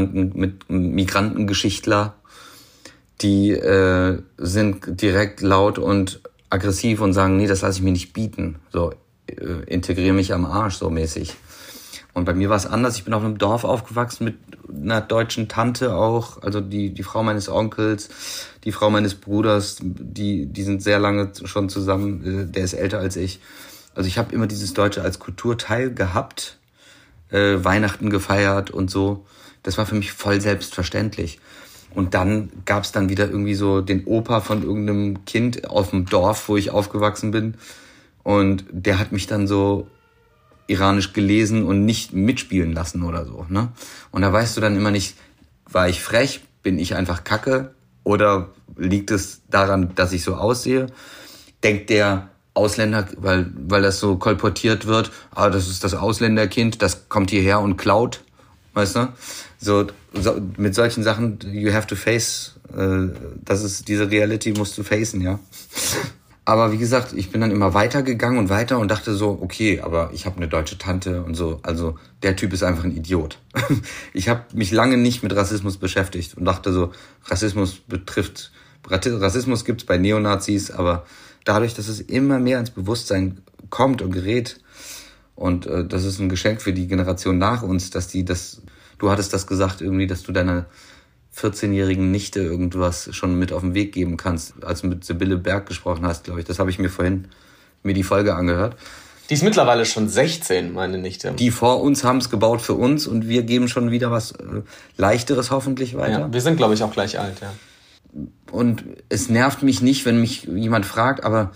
Migrantengeschichtler, die sind direkt laut und aggressiv und sagen, nee, das lasse ich mir nicht bieten. So, integriere mich am Arsch, so mäßig. Und bei mir war es anders. Ich bin auf einem Dorf aufgewachsen mit einer deutschen Tante auch, also die Frau meines Onkels, die Frau meines Bruders, die sind sehr lange schon zusammen, der ist älter als ich. Also ich habe immer dieses Deutsche als Kulturteil gehabt, Weihnachten gefeiert und so. Das war für mich voll selbstverständlich. Und dann gab's dann wieder irgendwie so den Opa von irgendeinem Kind auf dem Dorf, wo ich aufgewachsen bin. Und der hat mich dann so iranisch gelesen und nicht mitspielen lassen oder so, ne? Und da weißt du dann immer nicht, war ich frech, bin ich einfach kacke oder liegt es daran, dass ich so aussehe? Denkt der Ausländer, weil das so kolportiert wird, das ist das Ausländerkind, das kommt hierher und klaut, weißt du? So mit solchen Sachen, you have to face, diese Reality musst du facen, ja. Aber wie gesagt, ich bin dann immer weitergegangen und weiter und dachte so, okay, aber ich habe eine deutsche Tante und so, also der Typ ist einfach ein Idiot. Ich habe mich lange nicht mit Rassismus beschäftigt und dachte so, Rassismus gibt's bei Neonazis, aber dadurch, dass es immer mehr ins Bewusstsein kommt und gerät, und das ist ein Geschenk für die Generation nach uns, dass du hattest das gesagt irgendwie, dass du deiner 14-jährigen Nichte irgendwas schon mit auf den Weg geben kannst, als du mit Sibylle Berg gesprochen hast, glaube ich. Das habe ich mir vorhin die Folge angehört. Die ist mittlerweile schon 16, meine Nichte. Die vor uns haben es gebaut für uns und wir geben schon wieder was Leichteres hoffentlich weiter. Ja, wir sind, glaube ich, auch gleich alt, ja. Und es nervt mich nicht, wenn mich jemand fragt, aber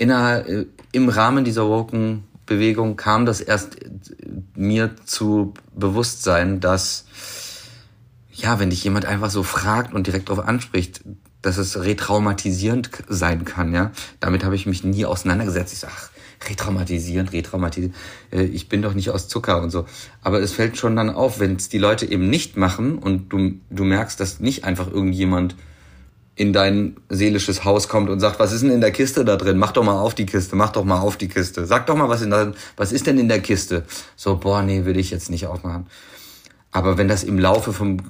im Rahmen dieser Woken-Bewegung kam das erst mir zu Bewusstsein, dass ja, wenn dich jemand einfach so fragt und direkt darauf anspricht, dass es retraumatisierend sein kann, ja. Damit habe ich mich nie auseinandergesetzt. Ich sage, retraumatisierend. Ich bin doch nicht aus Zucker und so. Aber es fällt schon dann auf, wenn es die Leute eben nicht machen und du merkst, dass nicht einfach irgendjemand in dein seelisches Haus kommt und sagt, was ist denn in der Kiste da drin? Mach doch mal auf die Kiste. Sag doch mal, was ist denn in der Kiste? So, nee, will ich jetzt nicht aufmachen. Aber wenn das im Laufe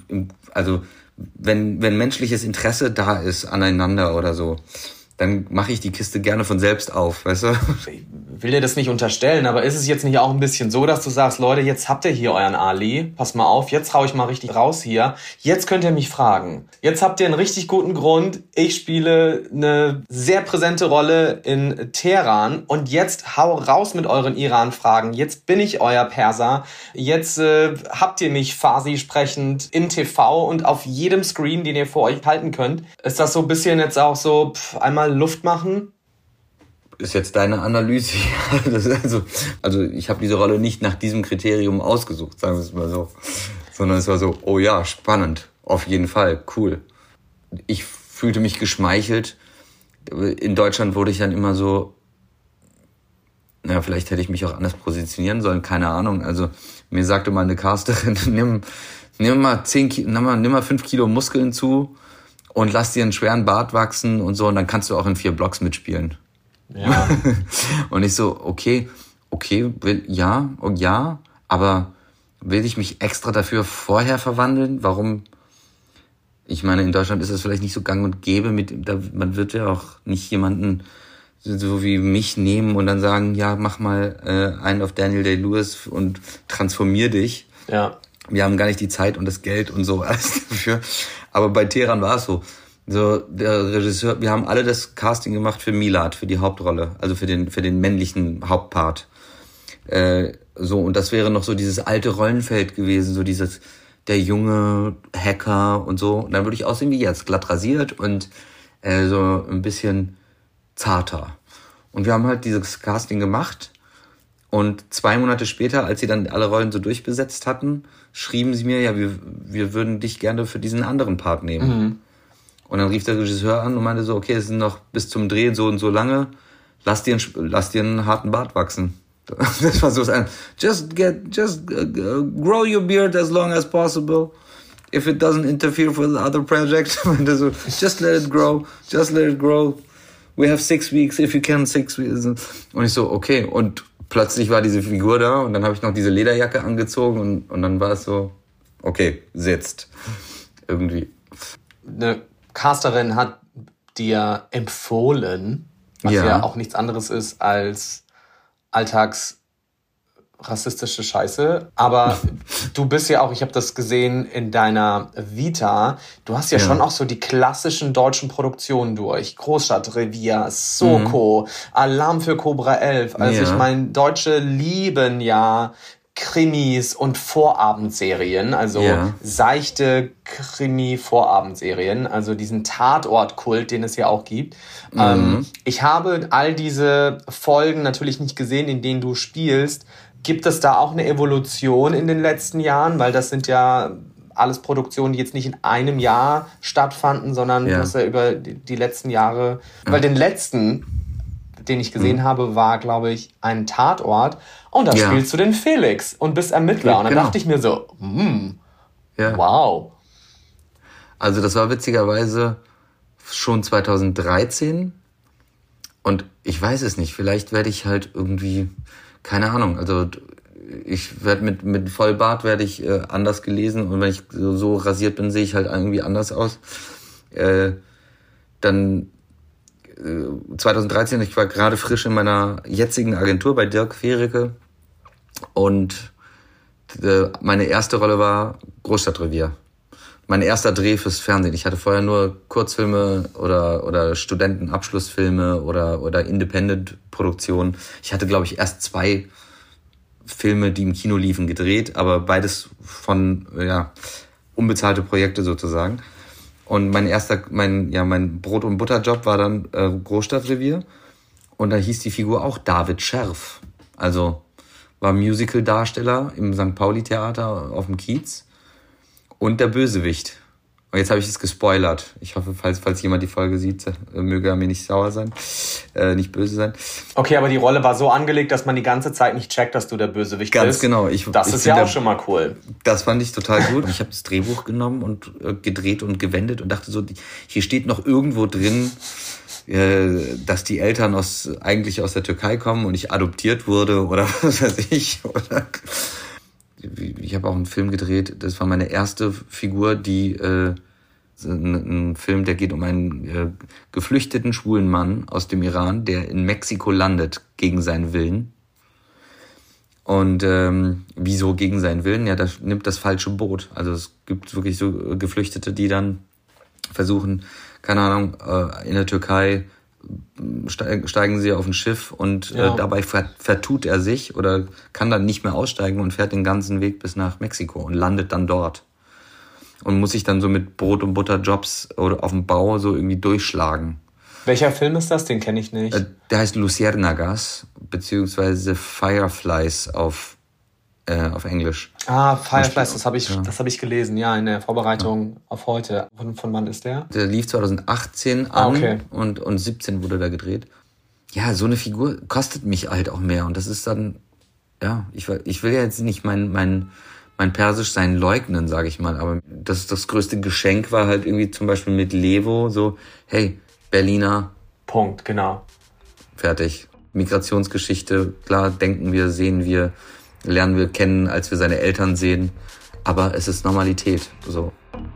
wenn menschliches Interesse da ist aneinander oder so, dann mache ich die Kiste gerne von selbst auf, weißt du? Ich will dir das nicht unterstellen, aber ist es jetzt nicht auch ein bisschen so, dass du sagst, Leute, jetzt habt ihr hier euren Ali, pass mal auf, jetzt hau ich mal richtig raus hier, jetzt könnt ihr mich fragen. Jetzt habt ihr einen richtig guten Grund, ich spiele eine sehr präsente Rolle in Teheran und jetzt hau raus mit euren Iran-Fragen, jetzt bin ich euer Perser, jetzt habt ihr mich Farsi sprechend in TV und auf jedem Screen, den ihr vor euch halten könnt. Ist das so ein bisschen jetzt auch so, einmal Luft machen? Ist jetzt deine Analyse. Also ich habe diese Rolle nicht nach diesem Kriterium ausgesucht, sagen wir es mal so. Sondern es war so, oh ja, spannend, auf jeden Fall, cool. Ich fühlte mich geschmeichelt. In Deutschland wurde ich dann immer so, vielleicht hätte ich mich auch anders positionieren sollen, keine Ahnung. Also mir sagte mal eine Casterin, nimm mal 5 Kilo Muskeln zu und lass dir einen schweren Bart wachsen und so, und dann kannst du auch in 4 Blocks mitspielen. Ja. Und ich so, okay, aber will ich mich extra dafür vorher verwandeln? Warum? Ich meine, in Deutschland ist es vielleicht nicht so gang und gäbe, man wird ja auch nicht jemanden so wie mich nehmen und dann sagen, ja, mach mal einen auf Daniel Day-Lewis und transformier dich. Ja. Wir haben gar nicht die Zeit und das Geld und so alles dafür. Aber bei Teheran war es so. So, der Regisseur, wir haben alle das Casting gemacht für Milad, für die Hauptrolle, also für den männlichen Hauptpart. Und das wäre noch so dieses alte Rollenfeld gewesen, so der junge Hacker und so. Und dann würde ich aussehen wie jetzt, glatt rasiert und so ein bisschen zarter. Und wir haben halt dieses Casting gemacht. Und 2 Monate später, als sie dann alle Rollen so durchbesetzt hatten, schrieben sie mir, ja, wir würden dich gerne für diesen anderen Part nehmen. Mhm. Und dann rief der Regisseur an und meinte so, okay, es sind noch bis zum Dreh so und so lange, lass dir einen harten Bart wachsen. Das war so just grow your beard as long as possible. If it doesn't interfere with other projects. So, just let it grow. we have 6 weeks, if you can 6 weeks. Und ich so, okay. Und plötzlich war diese Figur da und dann habe ich noch diese Lederjacke angezogen und dann war es so, okay, sitzt. Irgendwie. Eine Casterin hat dir empfohlen, was ja auch nichts anderes ist als alltagsrassistische Scheiße. Aber du bist ja auch, ich habe das gesehen in deiner Vita, du hast ja schon auch so die klassischen deutschen Produktionen durch. Großstadtrevier, Soko, Alarm für Cobra 11. Also ich meine, Deutsche lieben ja Krimis und Vorabendserien, also seichte Krimi-Vorabendserien, also diesen Tatort-Kult, den es ja auch gibt. Ich habe all diese Folgen natürlich nicht gesehen, in denen du spielst. Gibt es da auch eine Evolution in den letzten Jahren? Weil das sind ja alles Produktionen, die jetzt nicht in einem Jahr stattfanden, sondern du hast ja über die letzten Jahre, weil den letzten, den ich gesehen habe, war, glaube ich, ein Tatort. Und da spielst du den Felix und bist Ermittler. Und dann dachte ich mir so, wow. Also das war witzigerweise schon 2013. Und ich weiß es nicht, vielleicht werde ich halt irgendwie, keine Ahnung, also ich werde mit Vollbart werde ich anders gelesen. Und wenn ich so rasiert bin, sehe ich halt irgendwie anders aus. Dann 2013, ich war gerade frisch in meiner jetzigen Agentur bei Dirk Fericke und meine erste Rolle war Großstadtrevier. Mein erster Dreh fürs Fernsehen. Ich hatte vorher nur Kurzfilme oder Studentenabschlussfilme oder Independent-Produktionen. Ich hatte, glaube ich, erst 2 Filme, die im Kino liefen, gedreht, aber beides von unbezahlte Projekte sozusagen. Und mein Brot- und Butterjob war dann Großstadtrevier. Und da hieß die Figur auch David Scherf. Also war Musical-Darsteller im St. Pauli-Theater auf dem Kiez. Und der Bösewicht. Und jetzt habe ich es gespoilert. Ich hoffe, falls jemand die Folge sieht, möge er mir nicht sauer sein, nicht böse sein. Okay, aber die Rolle war so angelegt, dass man die ganze Zeit nicht checkt, dass du der Bösewicht bist. Ganz genau. Das ist ja auch schon mal cool. Das fand ich total gut. Ich habe das Drehbuch genommen und gedreht und gewendet und dachte so, hier steht noch irgendwo drin, dass die Eltern eigentlich aus der Türkei kommen und ich adoptiert wurde oder was weiß ich. Ich habe auch einen Film gedreht, das war meine erste Figur, die ein Film, der geht um einen geflüchteten schwulen Mann aus dem Iran, der in Mexiko landet gegen seinen Willen. Und wieso gegen seinen Willen? Ja, das nimmt das falsche Boot. Also es gibt wirklich so Geflüchtete, die dann versuchen, keine Ahnung, in der Türkei steigen sie auf ein Schiff und dabei vertut er sich oder kann dann nicht mehr aussteigen und fährt den ganzen Weg bis nach Mexiko und landet dann dort. Und muss sich dann so mit Brot- und Butterjobs oder auf dem Bau so irgendwie durchschlagen. Welcher Film ist das? Den kenne ich nicht. Der heißt Luciérnagas, beziehungsweise Fireflies auf Englisch. Fireflies, das habe ich gelesen, ja, in der Vorbereitung auf heute. Von wann ist der? Der lief 2018 an und 17 wurde da gedreht. Ja, so eine Figur kostet mich halt auch mehr und das ist dann, ich will ja jetzt nicht mein Persischsein leugnen, sage ich mal, aber das größte Geschenk war halt irgendwie zum Beispiel mit Levo so, hey, Berliner. Punkt, genau. Fertig. Migrationsgeschichte, klar, denken wir, sehen wir, lernen wir kennen, als wir seine Eltern sehen, aber es ist Normalität, so.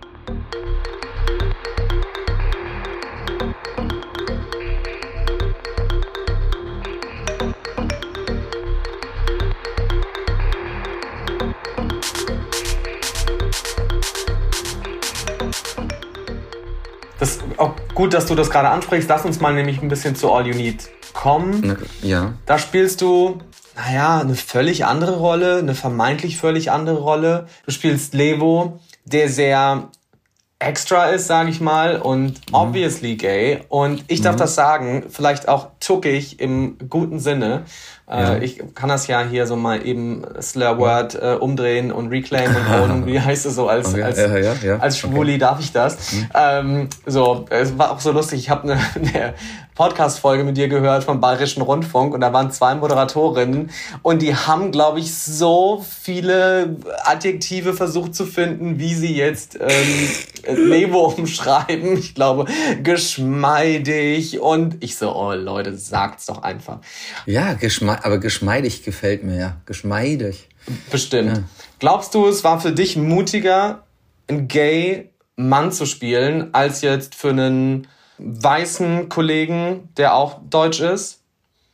Das ist auch gut, dass du das gerade ansprichst. Lass uns mal nämlich ein bisschen zu All You Need kommen. Ja. Da spielst du, eine völlig andere Rolle, eine vermeintlich völlig andere Rolle. Du spielst Levo, der sehr extra ist, sage ich mal, und obviously gay. Und ich darf das sagen, vielleicht auch tuckig im guten Sinne. Ich kann das ja hier so mal eben Slurword umdrehen und reclaim und own. Wie heißt es so als Schwuli darf ich das. So, es war auch so lustig. Ich habe eine Podcast-Folge mit dir gehört vom Bayerischen Rundfunk und da waren 2 Moderatorinnen und die haben, glaube ich, so viele Adjektive versucht zu finden, wie sie jetzt Levo umschreiben. Ich glaube, geschmeidig und ich so, oh Leute, sagt's doch einfach. Ja, aber geschmeidig gefällt mir, ja. Geschmeidig. Bestimmt. Ja. Glaubst du, es war für dich mutiger, einen Gay-Mann zu spielen, als jetzt für einen weißen Kollegen, der auch deutsch ist?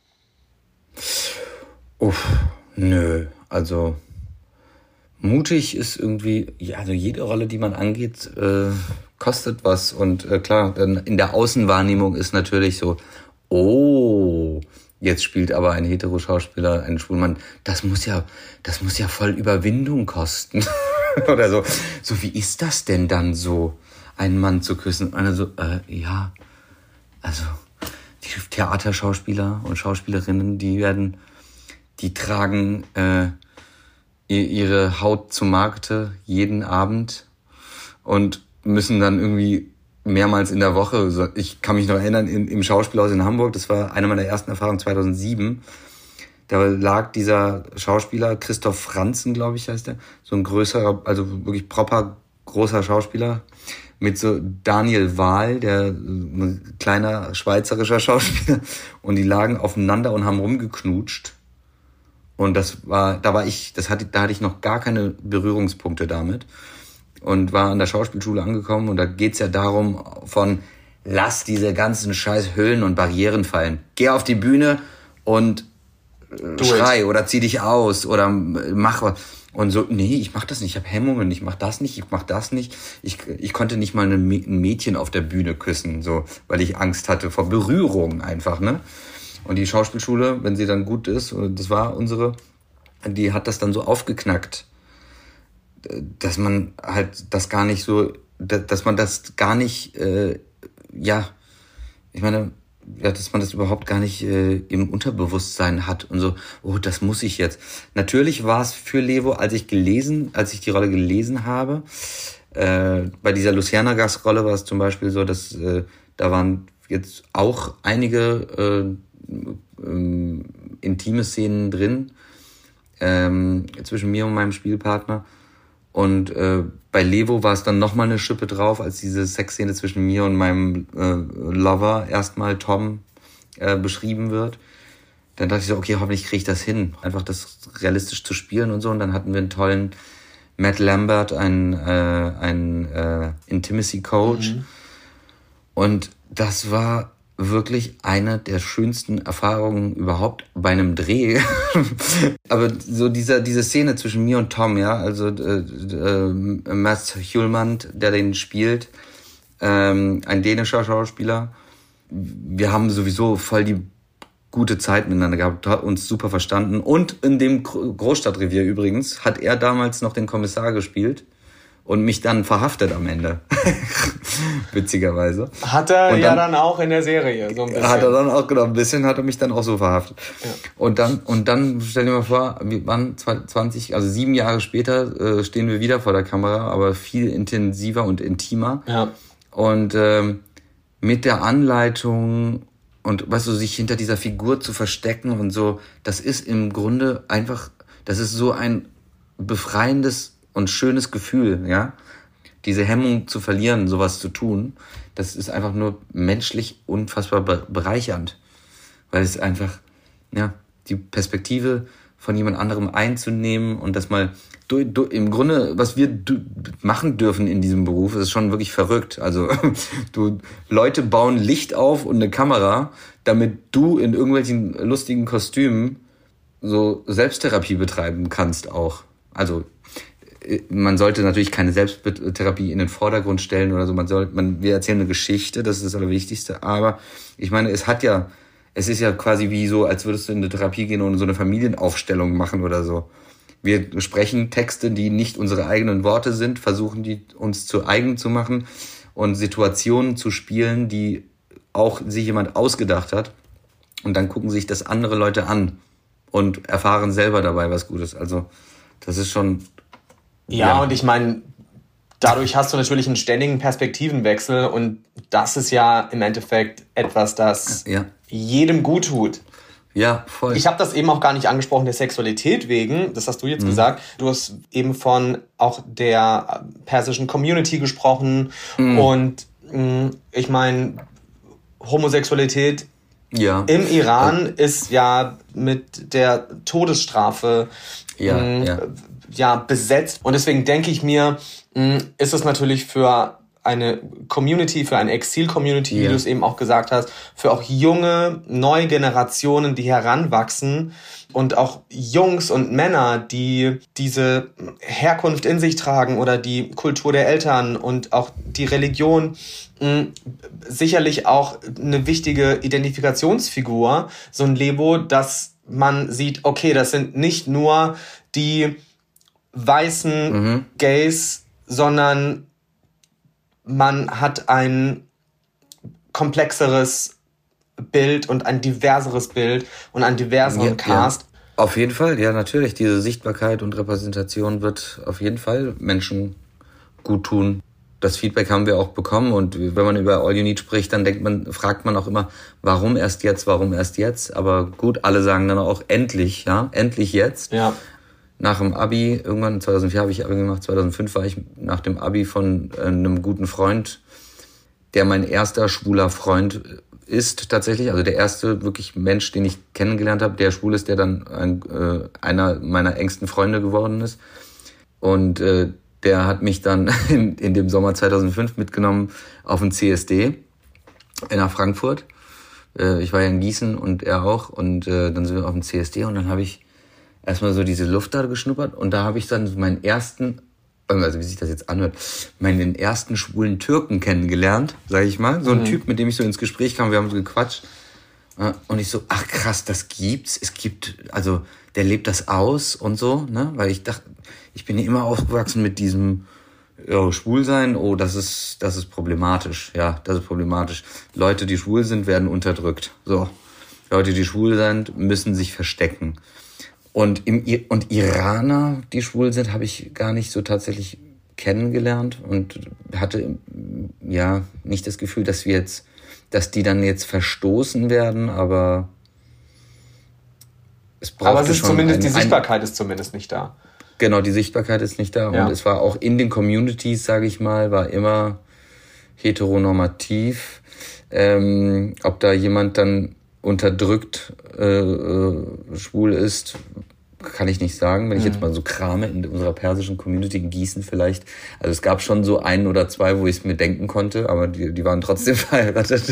Nö. Also mutig ist irgendwie, ja, also jede Rolle, die man angeht, kostet was. Und klar, dann in der Außenwahrnehmung ist natürlich so, oh, jetzt spielt aber ein Hetero-Schauspieler einen Schwulen Mann. Das muss ja voll Überwindung kosten. Oder so. So, wie ist das denn dann so, einen Mann zu küssen? Und so, ja, also die Theaterschauspieler und Schauspielerinnen, die tragen ihre Haut zu Markte jeden Abend und müssen dann irgendwie mehrmals in der Woche, ich kann mich noch erinnern, im Schauspielhaus in Hamburg, das war eine meiner ersten Erfahrungen 2007, da lag dieser Schauspieler, Christoph Franzen, glaube ich, heißt er, so ein größerer, also wirklich proper großer Schauspieler, mit so Daniel Wahl, der ein kleiner schweizerischer Schauspieler, und die lagen aufeinander und haben rumgeknutscht. Und da hatte ich noch gar keine Berührungspunkte damit. Und war an der Schauspielschule angekommen und da geht's ja darum lass diese ganzen scheiß Hüllen und Barrieren fallen. Geh auf die Bühne und schrei oder zieh dich aus oder mach was. Und so, nee, ich mach das nicht, ich habe Hemmungen, ich mach das nicht. Ich konnte nicht mal ein Mädchen auf der Bühne küssen, so, weil ich Angst hatte vor Berührung einfach, ne? Und die Schauspielschule, wenn sie dann gut ist, und das war unsere, die hat das dann so aufgeknackt, dass man halt das gar nicht so, dass man das gar nicht, dass man das überhaupt gar nicht im Unterbewusstsein hat und so, oh, das muss ich jetzt. Natürlich war es für Levo, als ich die Rolle gelesen habe, bei dieser Luciana-Gastrolle war es zum Beispiel so, dass da waren jetzt auch einige intime Szenen drin zwischen mir und meinem Spielpartner. Und bei Levo war es dann nochmal eine Schippe drauf, als diese Sexszene zwischen mir und meinem Lover, erstmal Tom, beschrieben wird. Dann dachte ich so, okay, hoffentlich kriege ich das hin, einfach das realistisch zu spielen und so. Und dann hatten wir einen tollen Matt Lambert, ein Intimacy Coach. Mhm. Und das war wirklich eine der schönsten Erfahrungen überhaupt bei einem Dreh. Aber so diese Szene zwischen mir und Tom, ja, also Mads Hjulmand, der den spielt, ein dänischer Schauspieler. Wir haben sowieso voll die gute Zeit miteinander gehabt, uns super verstanden. Und in dem Großstadtrevier übrigens hat er damals noch den Kommissar gespielt und mich dann verhaftet am Ende. Witzigerweise. Hat er dann auch in der Serie so ein bisschen. Hat er dann auch, genau, ein bisschen hat er mich dann auch so verhaftet. Ja. Und dann, stell dir mal vor, wir waren 7 Jahre später stehen wir wieder vor der Kamera, aber viel intensiver und intimer. Ja. Und mit der Anleitung und, weißt du, sich hinter dieser Figur zu verstecken und so, das ist im Grunde einfach, das ist so ein befreiendes und schönes Gefühl, ja. Diese Hemmung zu verlieren, sowas zu tun, das ist einfach nur menschlich unfassbar bereichernd. Weil es einfach, ja, die Perspektive von jemand anderem einzunehmen und das mal im Grunde, was wir machen dürfen in diesem Beruf, ist schon wirklich verrückt. Also Leute bauen Licht auf und eine Kamera, damit du in irgendwelchen lustigen Kostümen so Selbsttherapie betreiben kannst auch. Also man sollte natürlich keine Selbsttherapie in den Vordergrund stellen oder so. Wir erzählen eine Geschichte, das ist das Allerwichtigste. Aber ich meine, es ist ja quasi wie so, als würdest du in eine Therapie gehen und so eine Familienaufstellung machen oder so. Wir sprechen Texte, die nicht unsere eigenen Worte sind, versuchen die uns zu eigen zu machen und Situationen zu spielen, die auch sich jemand ausgedacht hat. Und dann gucken sich das andere Leute an und erfahren selber dabei was Gutes. Also das ist schon... Ja, und ich meine, dadurch hast du natürlich einen ständigen Perspektivenwechsel und das ist ja im Endeffekt etwas, das jedem gut tut. Ja, voll. Ich habe das eben auch gar nicht angesprochen, der Sexualität wegen, das hast du jetzt gesagt. Du hast eben von auch der persischen Community gesprochen und ich meine, Homosexualität im Iran ist ja mit der Todesstrafe besetzt und deswegen denke ich mir, ist es natürlich für eine Community, für eine Exil-Community, wie du es eben auch gesagt hast, für auch junge, neue Generationen, die heranwachsen und auch Jungs und Männer, die diese Herkunft in sich tragen oder die Kultur der Eltern und auch die Religion, sicherlich auch eine wichtige Identifikationsfigur, so ein Lebo, dass man sieht, okay, das sind nicht nur die weißen Gays, sondern man hat ein komplexeres Bild und ein diverseres Bild und einen diverseren Cast. Ja. Auf jeden Fall, ja, natürlich. Diese Sichtbarkeit und Repräsentation wird auf jeden Fall Menschen gut tun. Das Feedback haben wir auch bekommen und wenn man über All You Need spricht, dann fragt man auch immer, warum erst jetzt? Aber gut, alle sagen dann auch endlich jetzt. Ja. Nach dem Abi, irgendwann 2004 habe ich Abi gemacht, 2005 war ich nach dem Abi von einem guten Freund, der mein erster schwuler Freund ist tatsächlich, also der erste wirklich Mensch, den ich kennengelernt habe, der schwul ist, der dann einer meiner engsten Freunde geworden ist. Und der hat mich dann in dem Sommer 2005 mitgenommen auf ein CSD nach Frankfurt. Ich war ja in Gießen und er auch und dann sind wir auf dem CSD und dann habe ich erstmal so diese Luft da geschnuppert und da habe ich dann meinen ersten, also wie sich das jetzt anhört, meinen ersten schwulen Türken kennengelernt, sage ich mal. So ein Typ, mit dem ich so ins Gespräch kam, wir haben so gequatscht. Und ich so, ach krass, das gibt's. Es gibt, also der lebt das aus und so, ne? Weil ich dachte, ich bin ja immer aufgewachsen mit diesem Schwulsein, das ist problematisch. Ja, das ist problematisch. Leute, die schwul sind, werden unterdrückt. So. Leute, die schwul sind, müssen sich verstecken. Und Iraner, die schwul sind, habe ich gar nicht so tatsächlich kennengelernt und hatte ja nicht das Gefühl, dass die dann jetzt verstoßen werden, aber es braucht. Aber es ist zumindest die Sichtbarkeit ist zumindest nicht da. Genau, die Sichtbarkeit ist nicht da und es war auch in den Communities, sage ich mal, war immer heteronormativ. Ob da jemand dann unterdrückt schwul ist, kann ich nicht sagen, wenn ich jetzt mal so krame in unserer persischen Community in Gießen vielleicht. Also es gab schon so ein oder zwei, wo ich es mir denken konnte, aber die waren trotzdem verheiratet.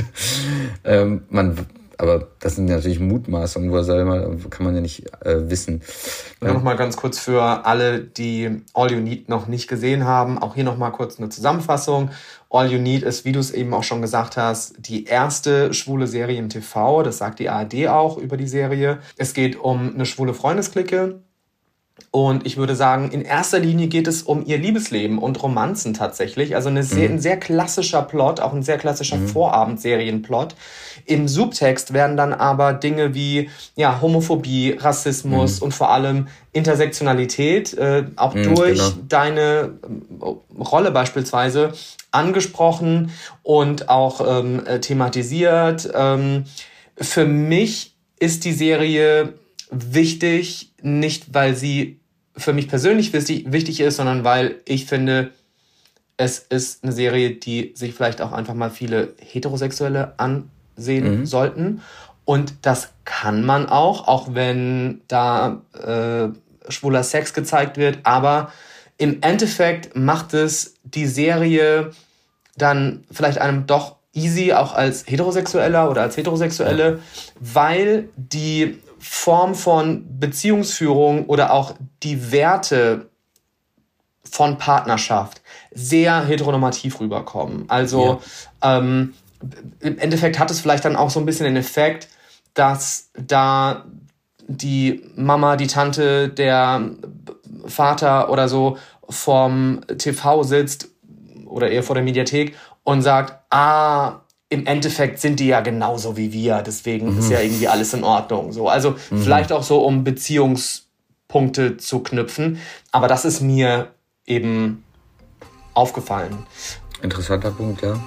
Aber das sind natürlich Mutmaßungen, kann man ja nicht wissen. Ja. Nochmal ganz kurz für alle, die All You Need noch nicht gesehen haben, auch hier nochmal kurz eine Zusammenfassung. All You Need ist, wie du es eben auch schon gesagt hast, die erste schwule Serie im TV. Das sagt die ARD auch über die Serie. Es geht um eine schwule Freundesklicke. Und ich würde sagen, in erster Linie geht es um ihr Liebesleben und Romanzen tatsächlich. Also ein sehr klassischer Plot, auch ein sehr klassischer Vorabendserienplot. Im Subtext werden dann aber Dinge wie Homophobie, Rassismus und vor allem Intersektionalität auch durch deine Rolle beispielsweise angesprochen und auch thematisiert. Für mich ist die Serie wichtig, nicht weil sie für mich persönlich wichtig ist, sondern weil ich finde, es ist eine Serie, die sich vielleicht auch einfach mal viele Heterosexuelle ansehen sollten. Und das kann man auch wenn da schwuler Sex gezeigt wird. Aber im Endeffekt macht es die Serie dann vielleicht einem doch easy, auch als Heterosexueller oder als Heterosexuelle, weil die Form von Beziehungsführung oder auch die Werte von Partnerschaft sehr heteronormativ rüberkommen. Also im Endeffekt hat es vielleicht dann auch so ein bisschen den Effekt, dass da die Mama, die Tante, der Vater oder so vorm TV sitzt oder eher vor der Mediathek und sagt, im Endeffekt sind die ja genauso wie wir, deswegen ist ja irgendwie alles in Ordnung. So, also vielleicht auch so, um Beziehungspunkte zu knüpfen, aber das ist mir eben aufgefallen. Interessanter Punkt, ja.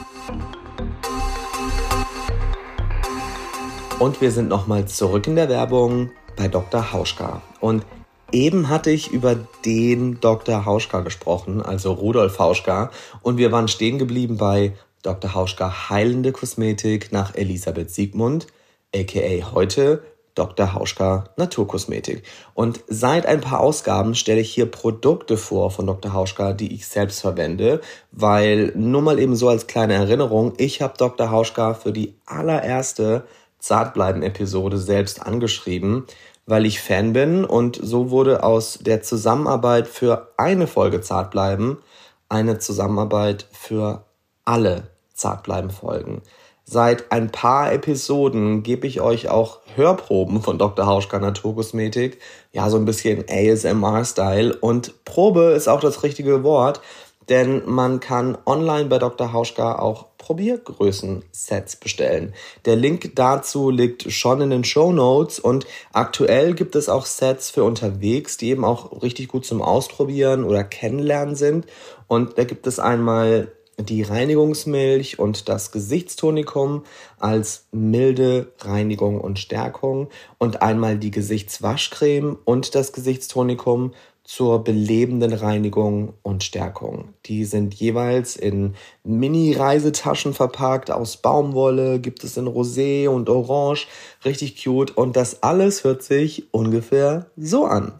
Und wir sind nochmal zurück in der Werbung bei Dr. Hauschka. Und eben hatte ich über den Dr. Hauschka gesprochen, also Rudolf Hauschka. Und wir waren stehen geblieben bei Dr. Hauschka Heilende Kosmetik nach Elisabeth Siegmund, a.k.a. heute Dr. Hauschka Naturkosmetik. Und seit ein paar Ausgaben stelle ich hier Produkte vor von Dr. Hauschka, die ich selbst verwende, weil, nur mal eben so als kleine Erinnerung, ich habe Dr. Hauschka für die allererste Zartbleiben-Episode selbst angeschrieben, weil ich Fan bin, und so wurde aus der Zusammenarbeit für eine Folge Zartbleiben eine Zusammenarbeit für alle Zartbleiben-Folgen. Seit ein paar Episoden gebe ich euch auch Hörproben von Dr. Hauschka Naturkosmetik, ja, so ein bisschen ASMR-Style, und Probe ist auch das richtige Wort, denn man kann online bei Dr. Hauschka auch Probiergrößen-Sets bestellen. Der Link dazu liegt schon in den Shownotes, und aktuell gibt es auch Sets für unterwegs, die eben auch richtig gut zum Ausprobieren oder Kennenlernen sind. Und da gibt es einmal die Reinigungsmilch und das Gesichtstonikum als milde Reinigung und Stärkung und einmal die Gesichtswaschcreme und das Gesichtstonikum zur belebenden Reinigung und Stärkung. Die sind jeweils in Mini-Reisetaschen verpackt, aus Baumwolle, gibt es in Rosé und Orange, richtig cute, und das alles hört sich ungefähr so an.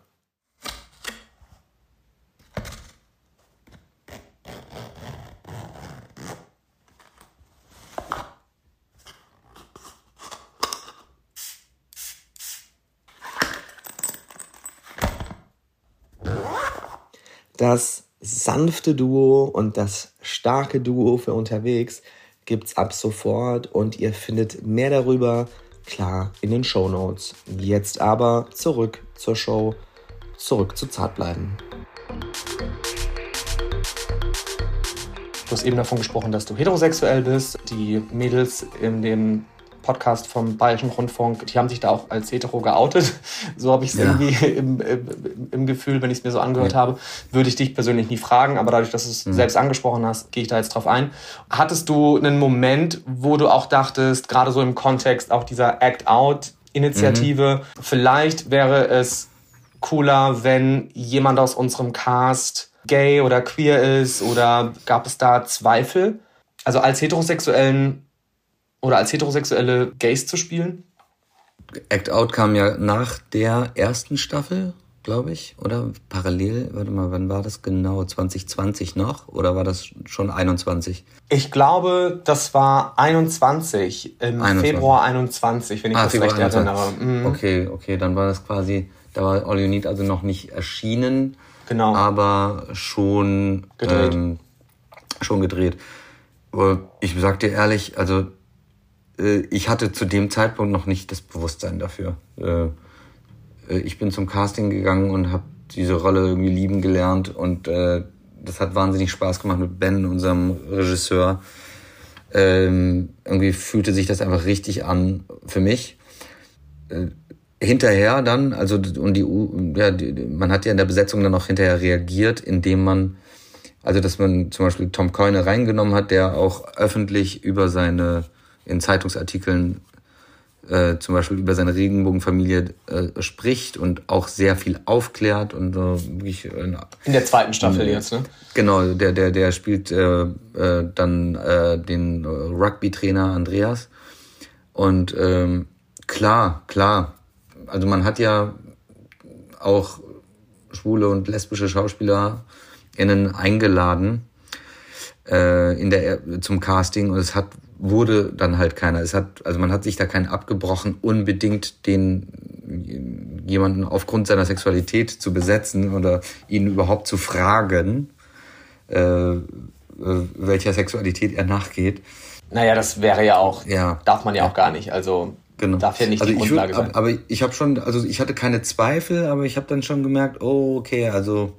Das sanfte Duo und das starke Duo für unterwegs gibt's ab sofort, und ihr findet mehr darüber, klar, in den Shownotes. Jetzt aber zurück zur Show, zurück zu Zartbleiben. Du hast eben davon gesprochen, dass du heterosexuell bist. Die Mädels in dem Podcast vom Bayerischen Rundfunk, die haben sich da auch als hetero geoutet. So habe ich es irgendwie im Gefühl, wenn ich es mir so angehört habe. Würde ich dich persönlich nie fragen, aber dadurch, dass du es selbst angesprochen hast, gehe ich da jetzt drauf ein. Hattest du einen Moment, wo du auch dachtest, gerade so im Kontext auch dieser Act-Out-Initiative, vielleicht wäre es cooler, wenn jemand aus unserem Cast gay oder queer ist, oder gab es da Zweifel? Also als heterosexuelle Gays zu spielen? Act Out kam ja nach der ersten Staffel, glaube ich, oder parallel. Warte mal, wann war das genau? 2020 noch? Oder war das schon 21? Ich glaube, das war 21, im 21. Februar 21, wenn ich das recht erinnere. Okay, dann war das quasi, da war All You Need also noch nicht erschienen, genau, aber schon gedreht. Ich sag dir ehrlich, also ich hatte zu dem Zeitpunkt noch nicht das Bewusstsein dafür. Ich bin zum Casting gegangen und habe diese Rolle irgendwie lieben gelernt, und das hat wahnsinnig Spaß gemacht mit Ben, unserem Regisseur. Irgendwie fühlte sich das einfach richtig an für mich. Hinterher dann, also man hat ja in der Besetzung dann auch hinterher reagiert, indem man, also dass man zum Beispiel Tom Keune reingenommen hat, der auch öffentlich über in Zeitungsartikeln zum Beispiel über seine Regenbogenfamilie spricht und auch sehr viel aufklärt und wirklich in der zweiten Staffel jetzt, ne? Genau, der spielt dann den Rugby-Trainer Andreas, und klar, also man hat ja auch schwule und lesbische SchauspielerInnen eingeladen zum Casting, und wurde dann halt keiner. Also man hat sich da keinen abgebrochen, unbedingt jemanden aufgrund seiner Sexualität zu besetzen oder ihn überhaupt zu fragen, welcher Sexualität er nachgeht. Naja, das wäre ja auch, darf man ja auch gar nicht. Also genau. Darf ja nicht die Grundlage sein. Aber ich hatte keine Zweifel, aber ich habe dann schon gemerkt, oh, okay, also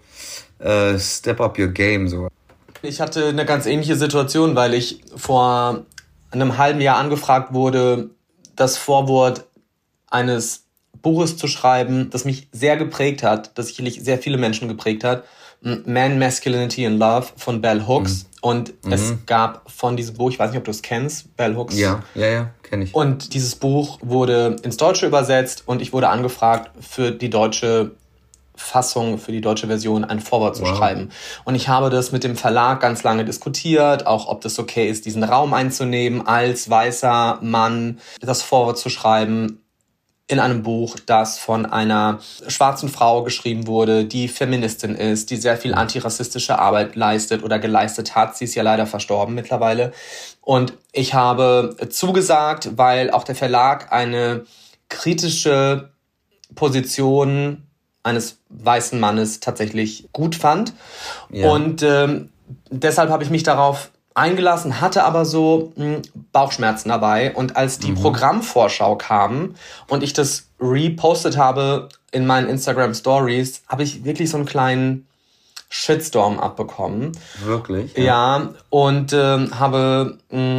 step up your game, so. Ich hatte eine ganz ähnliche Situation, weil ich vor in einem halben Jahr angefragt wurde, das Vorwort eines Buches zu schreiben, das mich sehr geprägt hat, das sicherlich sehr viele Menschen geprägt hat. Man, Masculinity and Love von Bell Hooks. Und es gab von diesem Buch, ich weiß nicht, ob du es kennst, Bell Hooks. Ja, kenne ich. Und dieses Buch wurde ins Deutsche übersetzt und ich wurde angefragt, für die deutsche Fassung, für die deutsche Version ein Vorwort zu schreiben. Und ich habe das mit dem Verlag ganz lange diskutiert, auch ob das okay ist, diesen Raum einzunehmen, als weißer Mann das Vorwort zu schreiben in einem Buch, das von einer schwarzen Frau geschrieben wurde, die Feministin ist, die sehr viel antirassistische Arbeit leistet oder geleistet hat. Sie ist ja leider verstorben mittlerweile. Und ich habe zugesagt, weil auch der Verlag eine kritische Position eines weißen Mannes tatsächlich gut fand. Ja. Und deshalb habe ich mich darauf eingelassen, hatte aber so Bauchschmerzen dabei. Und als die Programmvorschau kam und ich das repostet habe in meinen Instagram Stories, habe ich wirklich so einen kleinen Shitstorm abbekommen. Wirklich? Ja, und habe,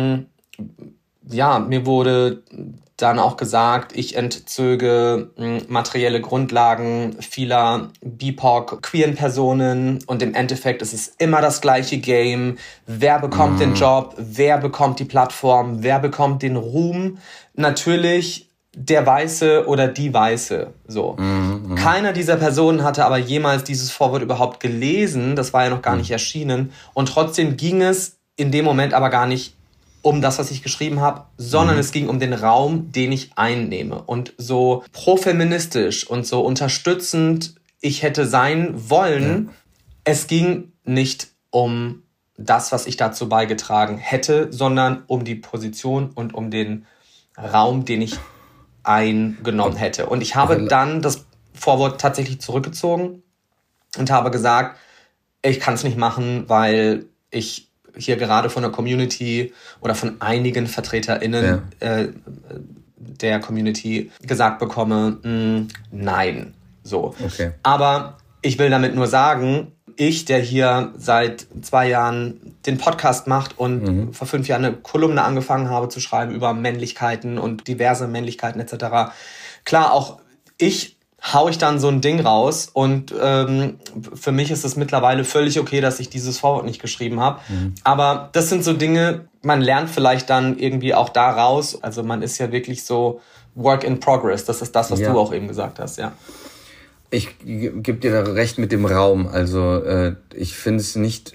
mir wurde dann auch gesagt, ich entzöge materielle Grundlagen vieler BIPOC, queeren Personen und im Endeffekt ist es immer das gleiche Game. Wer bekommt den Job? Wer bekommt die Plattform? Wer bekommt den Ruhm? Natürlich der Weiße oder die Weiße. So. Keiner dieser Personen hatte aber jemals dieses Vorwort überhaupt gelesen. Das war ja noch gar nicht erschienen. Und trotzdem ging es in dem Moment aber gar nicht um das, was ich geschrieben habe, sondern es ging um den Raum, den ich einnehme. Und so profeministisch und so unterstützend ich hätte sein wollen, es ging nicht um das, was ich dazu beigetragen hätte, sondern um die Position und um den Raum, den ich eingenommen hätte. Und ich habe dann das Vorwort tatsächlich zurückgezogen und habe gesagt, ich kann es nicht machen, weil ich hier gerade von der Community oder von einigen VertreterInnen der Community gesagt bekomme, nein. So. Okay. Aber ich will damit nur sagen, ich, der hier seit 2 Jahren den Podcast macht und vor 5 Jahren eine Kolumne angefangen habe zu schreiben über Männlichkeiten und diverse Männlichkeiten etc. Klar, auch hau ich dann so ein Ding raus und für mich ist es mittlerweile völlig okay, dass ich dieses Vorwort nicht geschrieben habe. Aber das sind so Dinge, man lernt vielleicht dann irgendwie auch daraus. Also man ist ja wirklich so Work in Progress. Das ist das, was du auch eben gesagt hast, ja. Ich gebe dir da recht mit dem Raum. Also ich finde es nicht...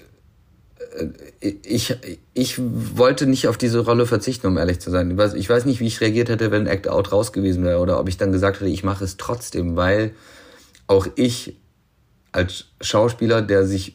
Ich wollte nicht auf diese Rolle verzichten, um ehrlich zu sein. Ich weiß nicht, wie ich reagiert hätte, wenn Act Out raus gewesen wäre oder ob ich dann gesagt hätte, ich mache es trotzdem, weil auch ich als Schauspieler, der sich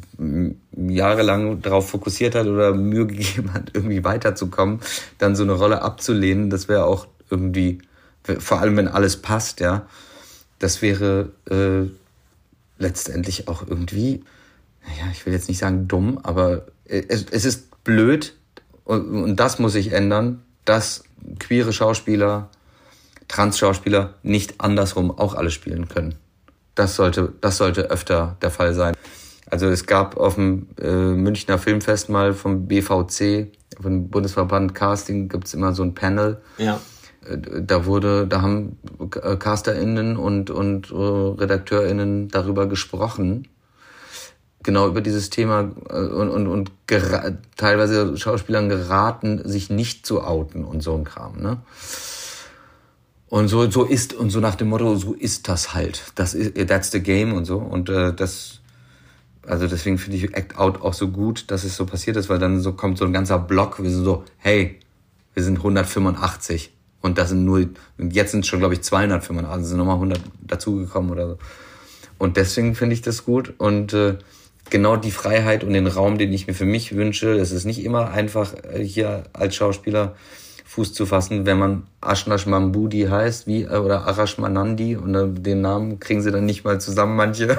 jahrelang darauf fokussiert hat oder Mühe gegeben hat, irgendwie weiterzukommen, dann so eine Rolle abzulehnen, das wäre auch irgendwie, vor allem wenn alles passt, ja, das wäre letztendlich auch irgendwie... Ja, ich will jetzt nicht sagen dumm, aber es ist blöd und das muss sich ändern, dass queere Schauspieler, Trans-Schauspieler nicht andersrum auch alle spielen können. Das sollte öfter der Fall sein. Also es gab auf dem Münchner Filmfest mal vom BVC, vom Bundesverband Casting, gibt's immer so ein Panel. Ja. Da haben CasterInnen und RedakteurInnen darüber gesprochen, genau über dieses Thema und teilweise Schauspielern geraten, sich nicht zu outen und so ein Kram, ne? Und so ist, und so nach dem Motto, so ist das halt. That's the game und so. Und also deswegen finde ich Act Out auch so gut, dass es so passiert ist, weil dann so kommt so ein ganzer Block, wir sind so, hey, wir sind 185 und das sind jetzt sind es schon, glaube ich, 285, also sind nochmal 100 dazugekommen oder so. Und deswegen finde ich das gut und genau die Freiheit und den Raum, den ich mir für mich wünsche. Es ist nicht immer einfach, hier als Schauspieler Fuß zu fassen, wenn man Ashnash Mambudi heißt, oder Arash Manandi, und den Namen kriegen sie dann nicht mal zusammen, manche.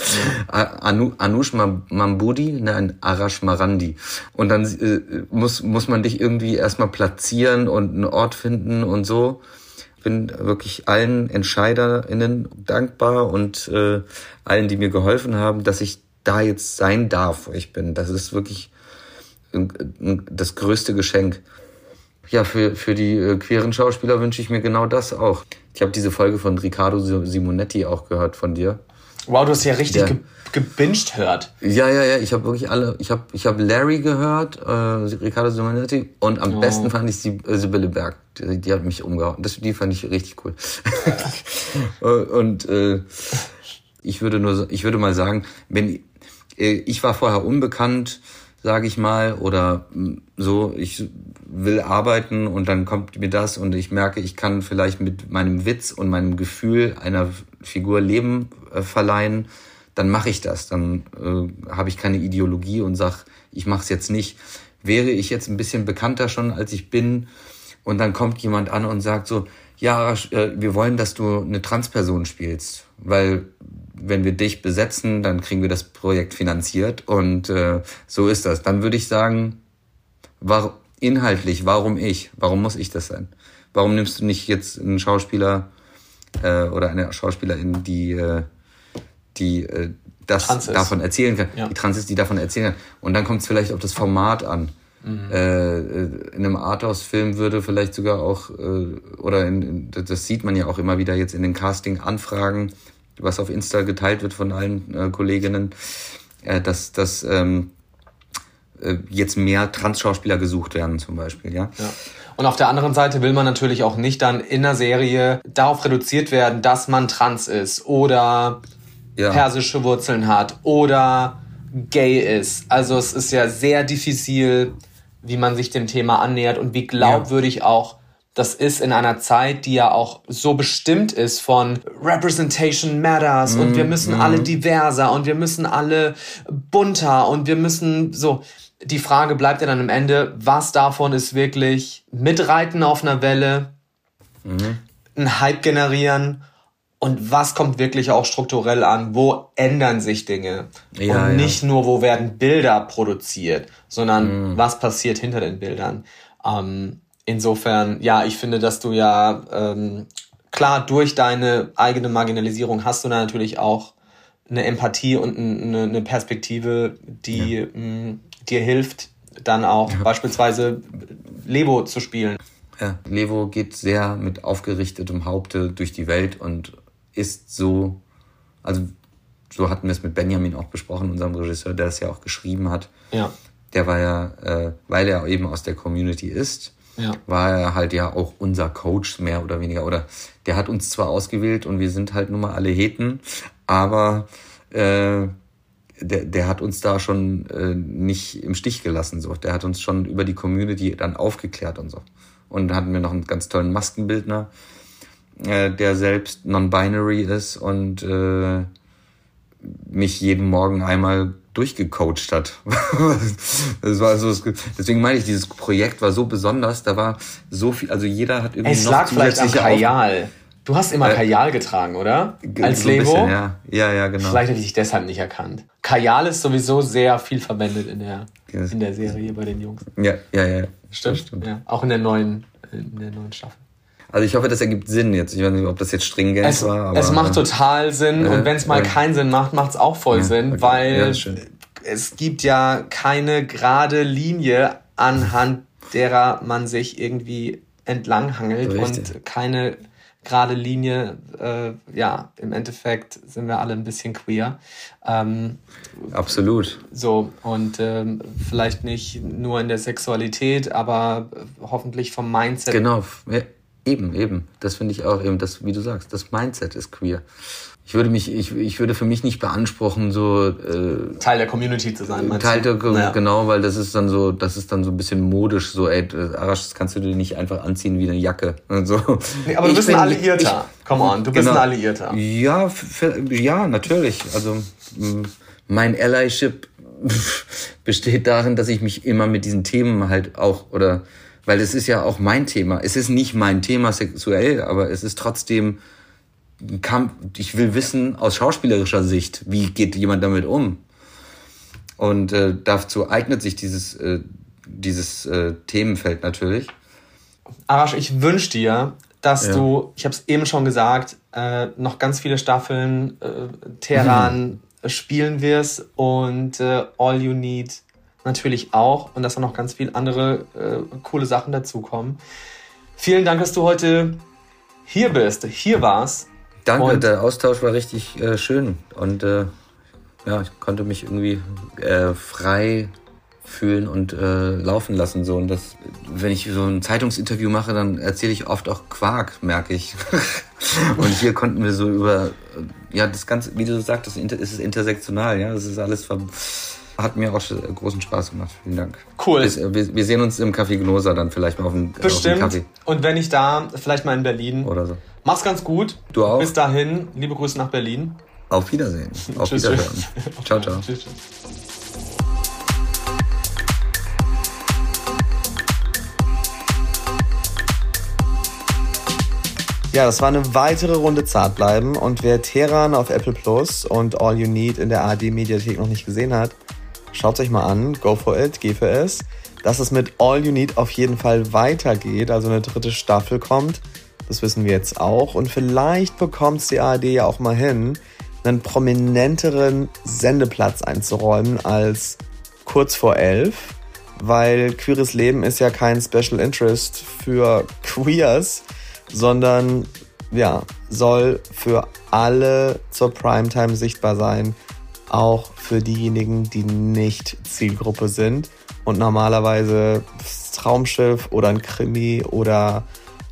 Anush Mambudi, nein, Arash Marandi. Und dann muss man dich irgendwie erstmal platzieren und einen Ort finden und so. Ich bin wirklich allen EntscheiderInnen dankbar und allen, die mir geholfen haben, dass ich da jetzt sein darf, wo ich bin. Das ist wirklich das größte Geschenk. Ja, für die queeren Schauspieler wünsche ich mir genau das auch. Ich habe diese Folge von Riccardo Simonetti auch gehört von dir. Wow, du hast ja richtig gebinged hört. Ja. Ich habe wirklich alle. Ich habe Larry gehört, Riccardo Simonetti und am besten fand ich Sibylle Berg. Die hat mich umgehauen. Die fand ich richtig cool. Und ich würde mal sagen, ich war vorher unbekannt, sage ich mal, oder so, ich will arbeiten und dann kommt mir das und ich merke, ich kann vielleicht mit meinem Witz und meinem Gefühl einer Figur Leben verleihen, dann mache ich das. Dann habe ich keine Ideologie und sag, ich mache es jetzt nicht. Wäre ich jetzt ein bisschen bekannter schon, als ich bin, und dann kommt jemand an und sagt so, ja, wir wollen, dass du eine Transperson spielst, weil wenn wir dich besetzen, dann kriegen wir das Projekt finanziert und so ist das. Dann würde ich sagen, inhaltlich, warum ich? Warum muss ich das sein? Warum nimmst du nicht jetzt einen Schauspieler oder eine Schauspielerin, die das davon erzählen kann, die trans ist, die davon erzählen kann. Und dann kommt es vielleicht auf das Format an. In einem Arthouse-Film würde vielleicht sogar auch, das sieht man ja auch immer wieder jetzt in den Casting-Anfragen, was auf Insta geteilt wird von allen Kolleginnen, dass jetzt mehr Trans-Schauspieler gesucht werden zum Beispiel, ja. Und auf der anderen Seite will man natürlich auch nicht dann in einer Serie darauf reduziert werden, dass man trans ist oder persische Wurzeln hat oder gay ist. Also es ist ja sehr diffizil, wie man sich dem Thema annähert und wie glaubwürdig auch das ist in einer Zeit, die ja auch so bestimmt ist von Representation Matters und wir müssen alle diverser und wir müssen alle bunter und wir müssen so. Die Frage bleibt ja dann am Ende, was davon ist wirklich mitreiten auf einer Welle, einen Hype generieren und was kommt wirklich auch strukturell an, wo ändern sich Dinge und nicht nur, wo werden Bilder produziert, sondern was passiert hinter den Bildern. Insofern, ich finde, dass du klar, durch deine eigene Marginalisierung hast du da natürlich auch eine Empathie und eine Perspektive, die dir hilft, dann auch beispielsweise Levo zu spielen. Ja, Levo geht sehr mit aufgerichtetem Haupte durch die Welt und ist so, also so hatten wir es mit Benjamin auch besprochen, unserem Regisseur, der das ja auch geschrieben hat. Ja. Der war ja, weil er eben aus der Community ist, war er halt ja auch unser Coach, mehr oder weniger. Oder der hat uns zwar ausgewählt und wir sind halt nun mal alle Heten, aber der hat uns da schon nicht im Stich gelassen. So. Der hat uns schon über die Community dann aufgeklärt und so. Und da hatten wir noch einen ganz tollen Maskenbildner, der selbst non-binary ist und mich jeden Morgen einmal durchgecoacht hat. Das war so, deswegen meine ich, dieses Projekt war so besonders, da war so viel, also jeder hat irgendwie es noch lag vielleicht am Kajal. Du hast immer Kajal getragen, oder? Als so Levo? Bisschen, ja, genau. Vielleicht hätte ich dich deshalb nicht erkannt. Kajal ist sowieso sehr viel verwendet in der Serie bei den Jungs. Ja. Stimmt. Ja. Auch in der neuen Staffel. Also ich hoffe, das ergibt Sinn jetzt. Ich weiß nicht, ob das jetzt stringent war. Aber es macht total Sinn und wenn es mal keinen Sinn macht, macht es auch voll Sinn, okay. Weil es gibt ja keine gerade Linie, anhand derer man sich irgendwie entlanghangelt. Richtig. Und keine gerade Linie, im Endeffekt sind wir alle ein bisschen queer. Absolut. So, und vielleicht nicht nur in der Sexualität, aber hoffentlich vom Mindset. Genau, ja. Eben. Das finde ich auch eben, das, wie du sagst, das Mindset ist queer. Ich würde für mich nicht beanspruchen, so Teil der Community zu sein, meinst du? Genau, weil das ist dann so ein bisschen modisch, so, Arash, das kannst du dir nicht einfach anziehen wie eine Jacke und so. Nee, aber du bist ein Alliierter. Come on, du bist ein Alliierter. Ja, natürlich. Also mein Allyship besteht darin, dass ich mich immer mit diesen Themen halt auch, weil es ist ja auch mein Thema. Es ist nicht mein Thema sexuell, aber es ist trotzdem ein Kampf. Ich will wissen, aus schauspielerischer Sicht, wie geht jemand damit um? Und dazu eignet sich dieses Themenfeld natürlich. Arash, ich wünsche dir, dass du, ich habe es eben schon gesagt, noch ganz viele Staffeln Teheran spielen wirst und All You Need natürlich auch und dass da noch ganz viele andere coole Sachen dazukommen. Vielen Dank, dass du heute hier bist, hier warst. Danke, und der Austausch war richtig schön und ich konnte mich irgendwie frei fühlen und laufen lassen. So. Und das, wenn ich so ein Zeitungsinterview mache, dann erzähle ich oft auch Quark, merke ich. Und hier konnten wir so über, das Ganze, wie du sagst, ist es intersektional, ja, das ist alles, hat mir auch großen Spaß gemacht. Vielen Dank. Cool. Wir sehen uns im Café Gnosa dann vielleicht mal auf dem Kaffee. Und wenn nicht da, vielleicht mal in Berlin. Oder so. Mach's ganz gut. Du auch. Bis dahin, liebe Grüße nach Berlin. Auf Wiedersehen. Auf Wiederhören. Ciao, ciao. Tschüss. Ja, das war eine weitere Runde Zartbleiben und wer Teheran auf Apple Plus und All You Need in der ARD-Mediathek noch nicht gesehen hat, schaut's euch mal an, go for it, geh für es. Dass es mit All You Need auf jeden Fall weitergeht, also eine 3. Staffel kommt, das wissen wir jetzt auch und vielleicht bekommt's die ARD ja auch mal hin, einen prominenteren Sendeplatz einzuräumen als kurz vor 11, weil Queeres Leben ist ja kein Special Interest für Queers, sondern soll für alle zur Primetime sichtbar sein, auch für diejenigen, die nicht Zielgruppe sind und normalerweise Traumschiff oder ein Krimi oder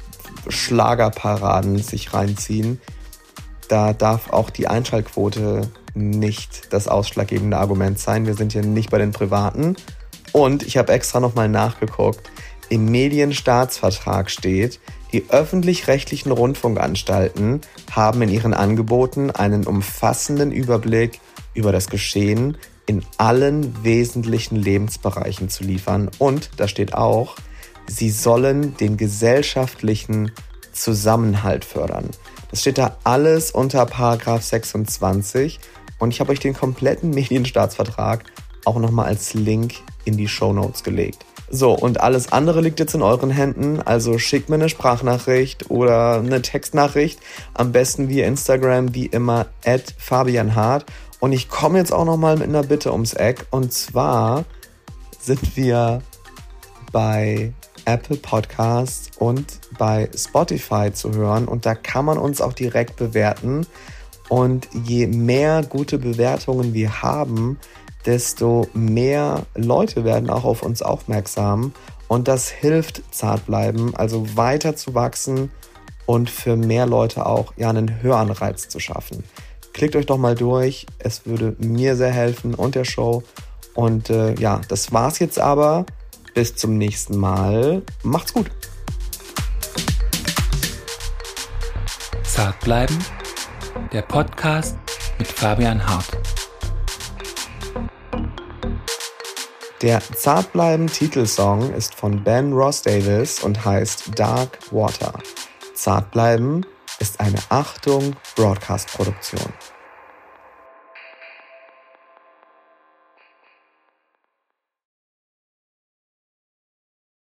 Schlagerparaden sich reinziehen. Da darf auch die Einschaltquote nicht das ausschlaggebende Argument sein. Wir sind hier nicht bei den Privaten. Und ich habe extra nochmal nachgeguckt. Im Medienstaatsvertrag steht, die öffentlich-rechtlichen Rundfunkanstalten haben in ihren Angeboten einen umfassenden Überblick über das Geschehen in allen wesentlichen Lebensbereichen zu liefern. Und da steht auch, sie sollen den gesellschaftlichen Zusammenhalt fördern. Das steht da alles unter Paragraph 26 und ich habe euch den kompletten Medienstaatsvertrag auch nochmal als Link in die Shownotes gelegt. So, und alles andere liegt jetzt in euren Händen, also schickt mir eine Sprachnachricht oder eine Textnachricht, am besten via Instagram, wie immer, @FabianHart. Und ich komme jetzt auch nochmal mit einer Bitte ums Eck, und zwar sind wir bei Apple Podcasts und bei Spotify zu hören und da kann man uns auch direkt bewerten und je mehr gute Bewertungen wir haben, desto mehr Leute werden auch auf uns aufmerksam und das hilft Zartbleiben, also weiter zu wachsen und für mehr Leute auch einen Höranreiz zu schaffen. Klickt euch doch mal durch, es würde mir sehr helfen und der Show und das war's jetzt aber. Bis zum nächsten Mal. Macht's gut. Zartbleiben, der Podcast mit Fabian Hart. Der Zartbleiben-Titelsong ist von Ben Ross Davis und heißt Dark Water. Zartbleiben ist eine Achtung Broadcast-Produktion.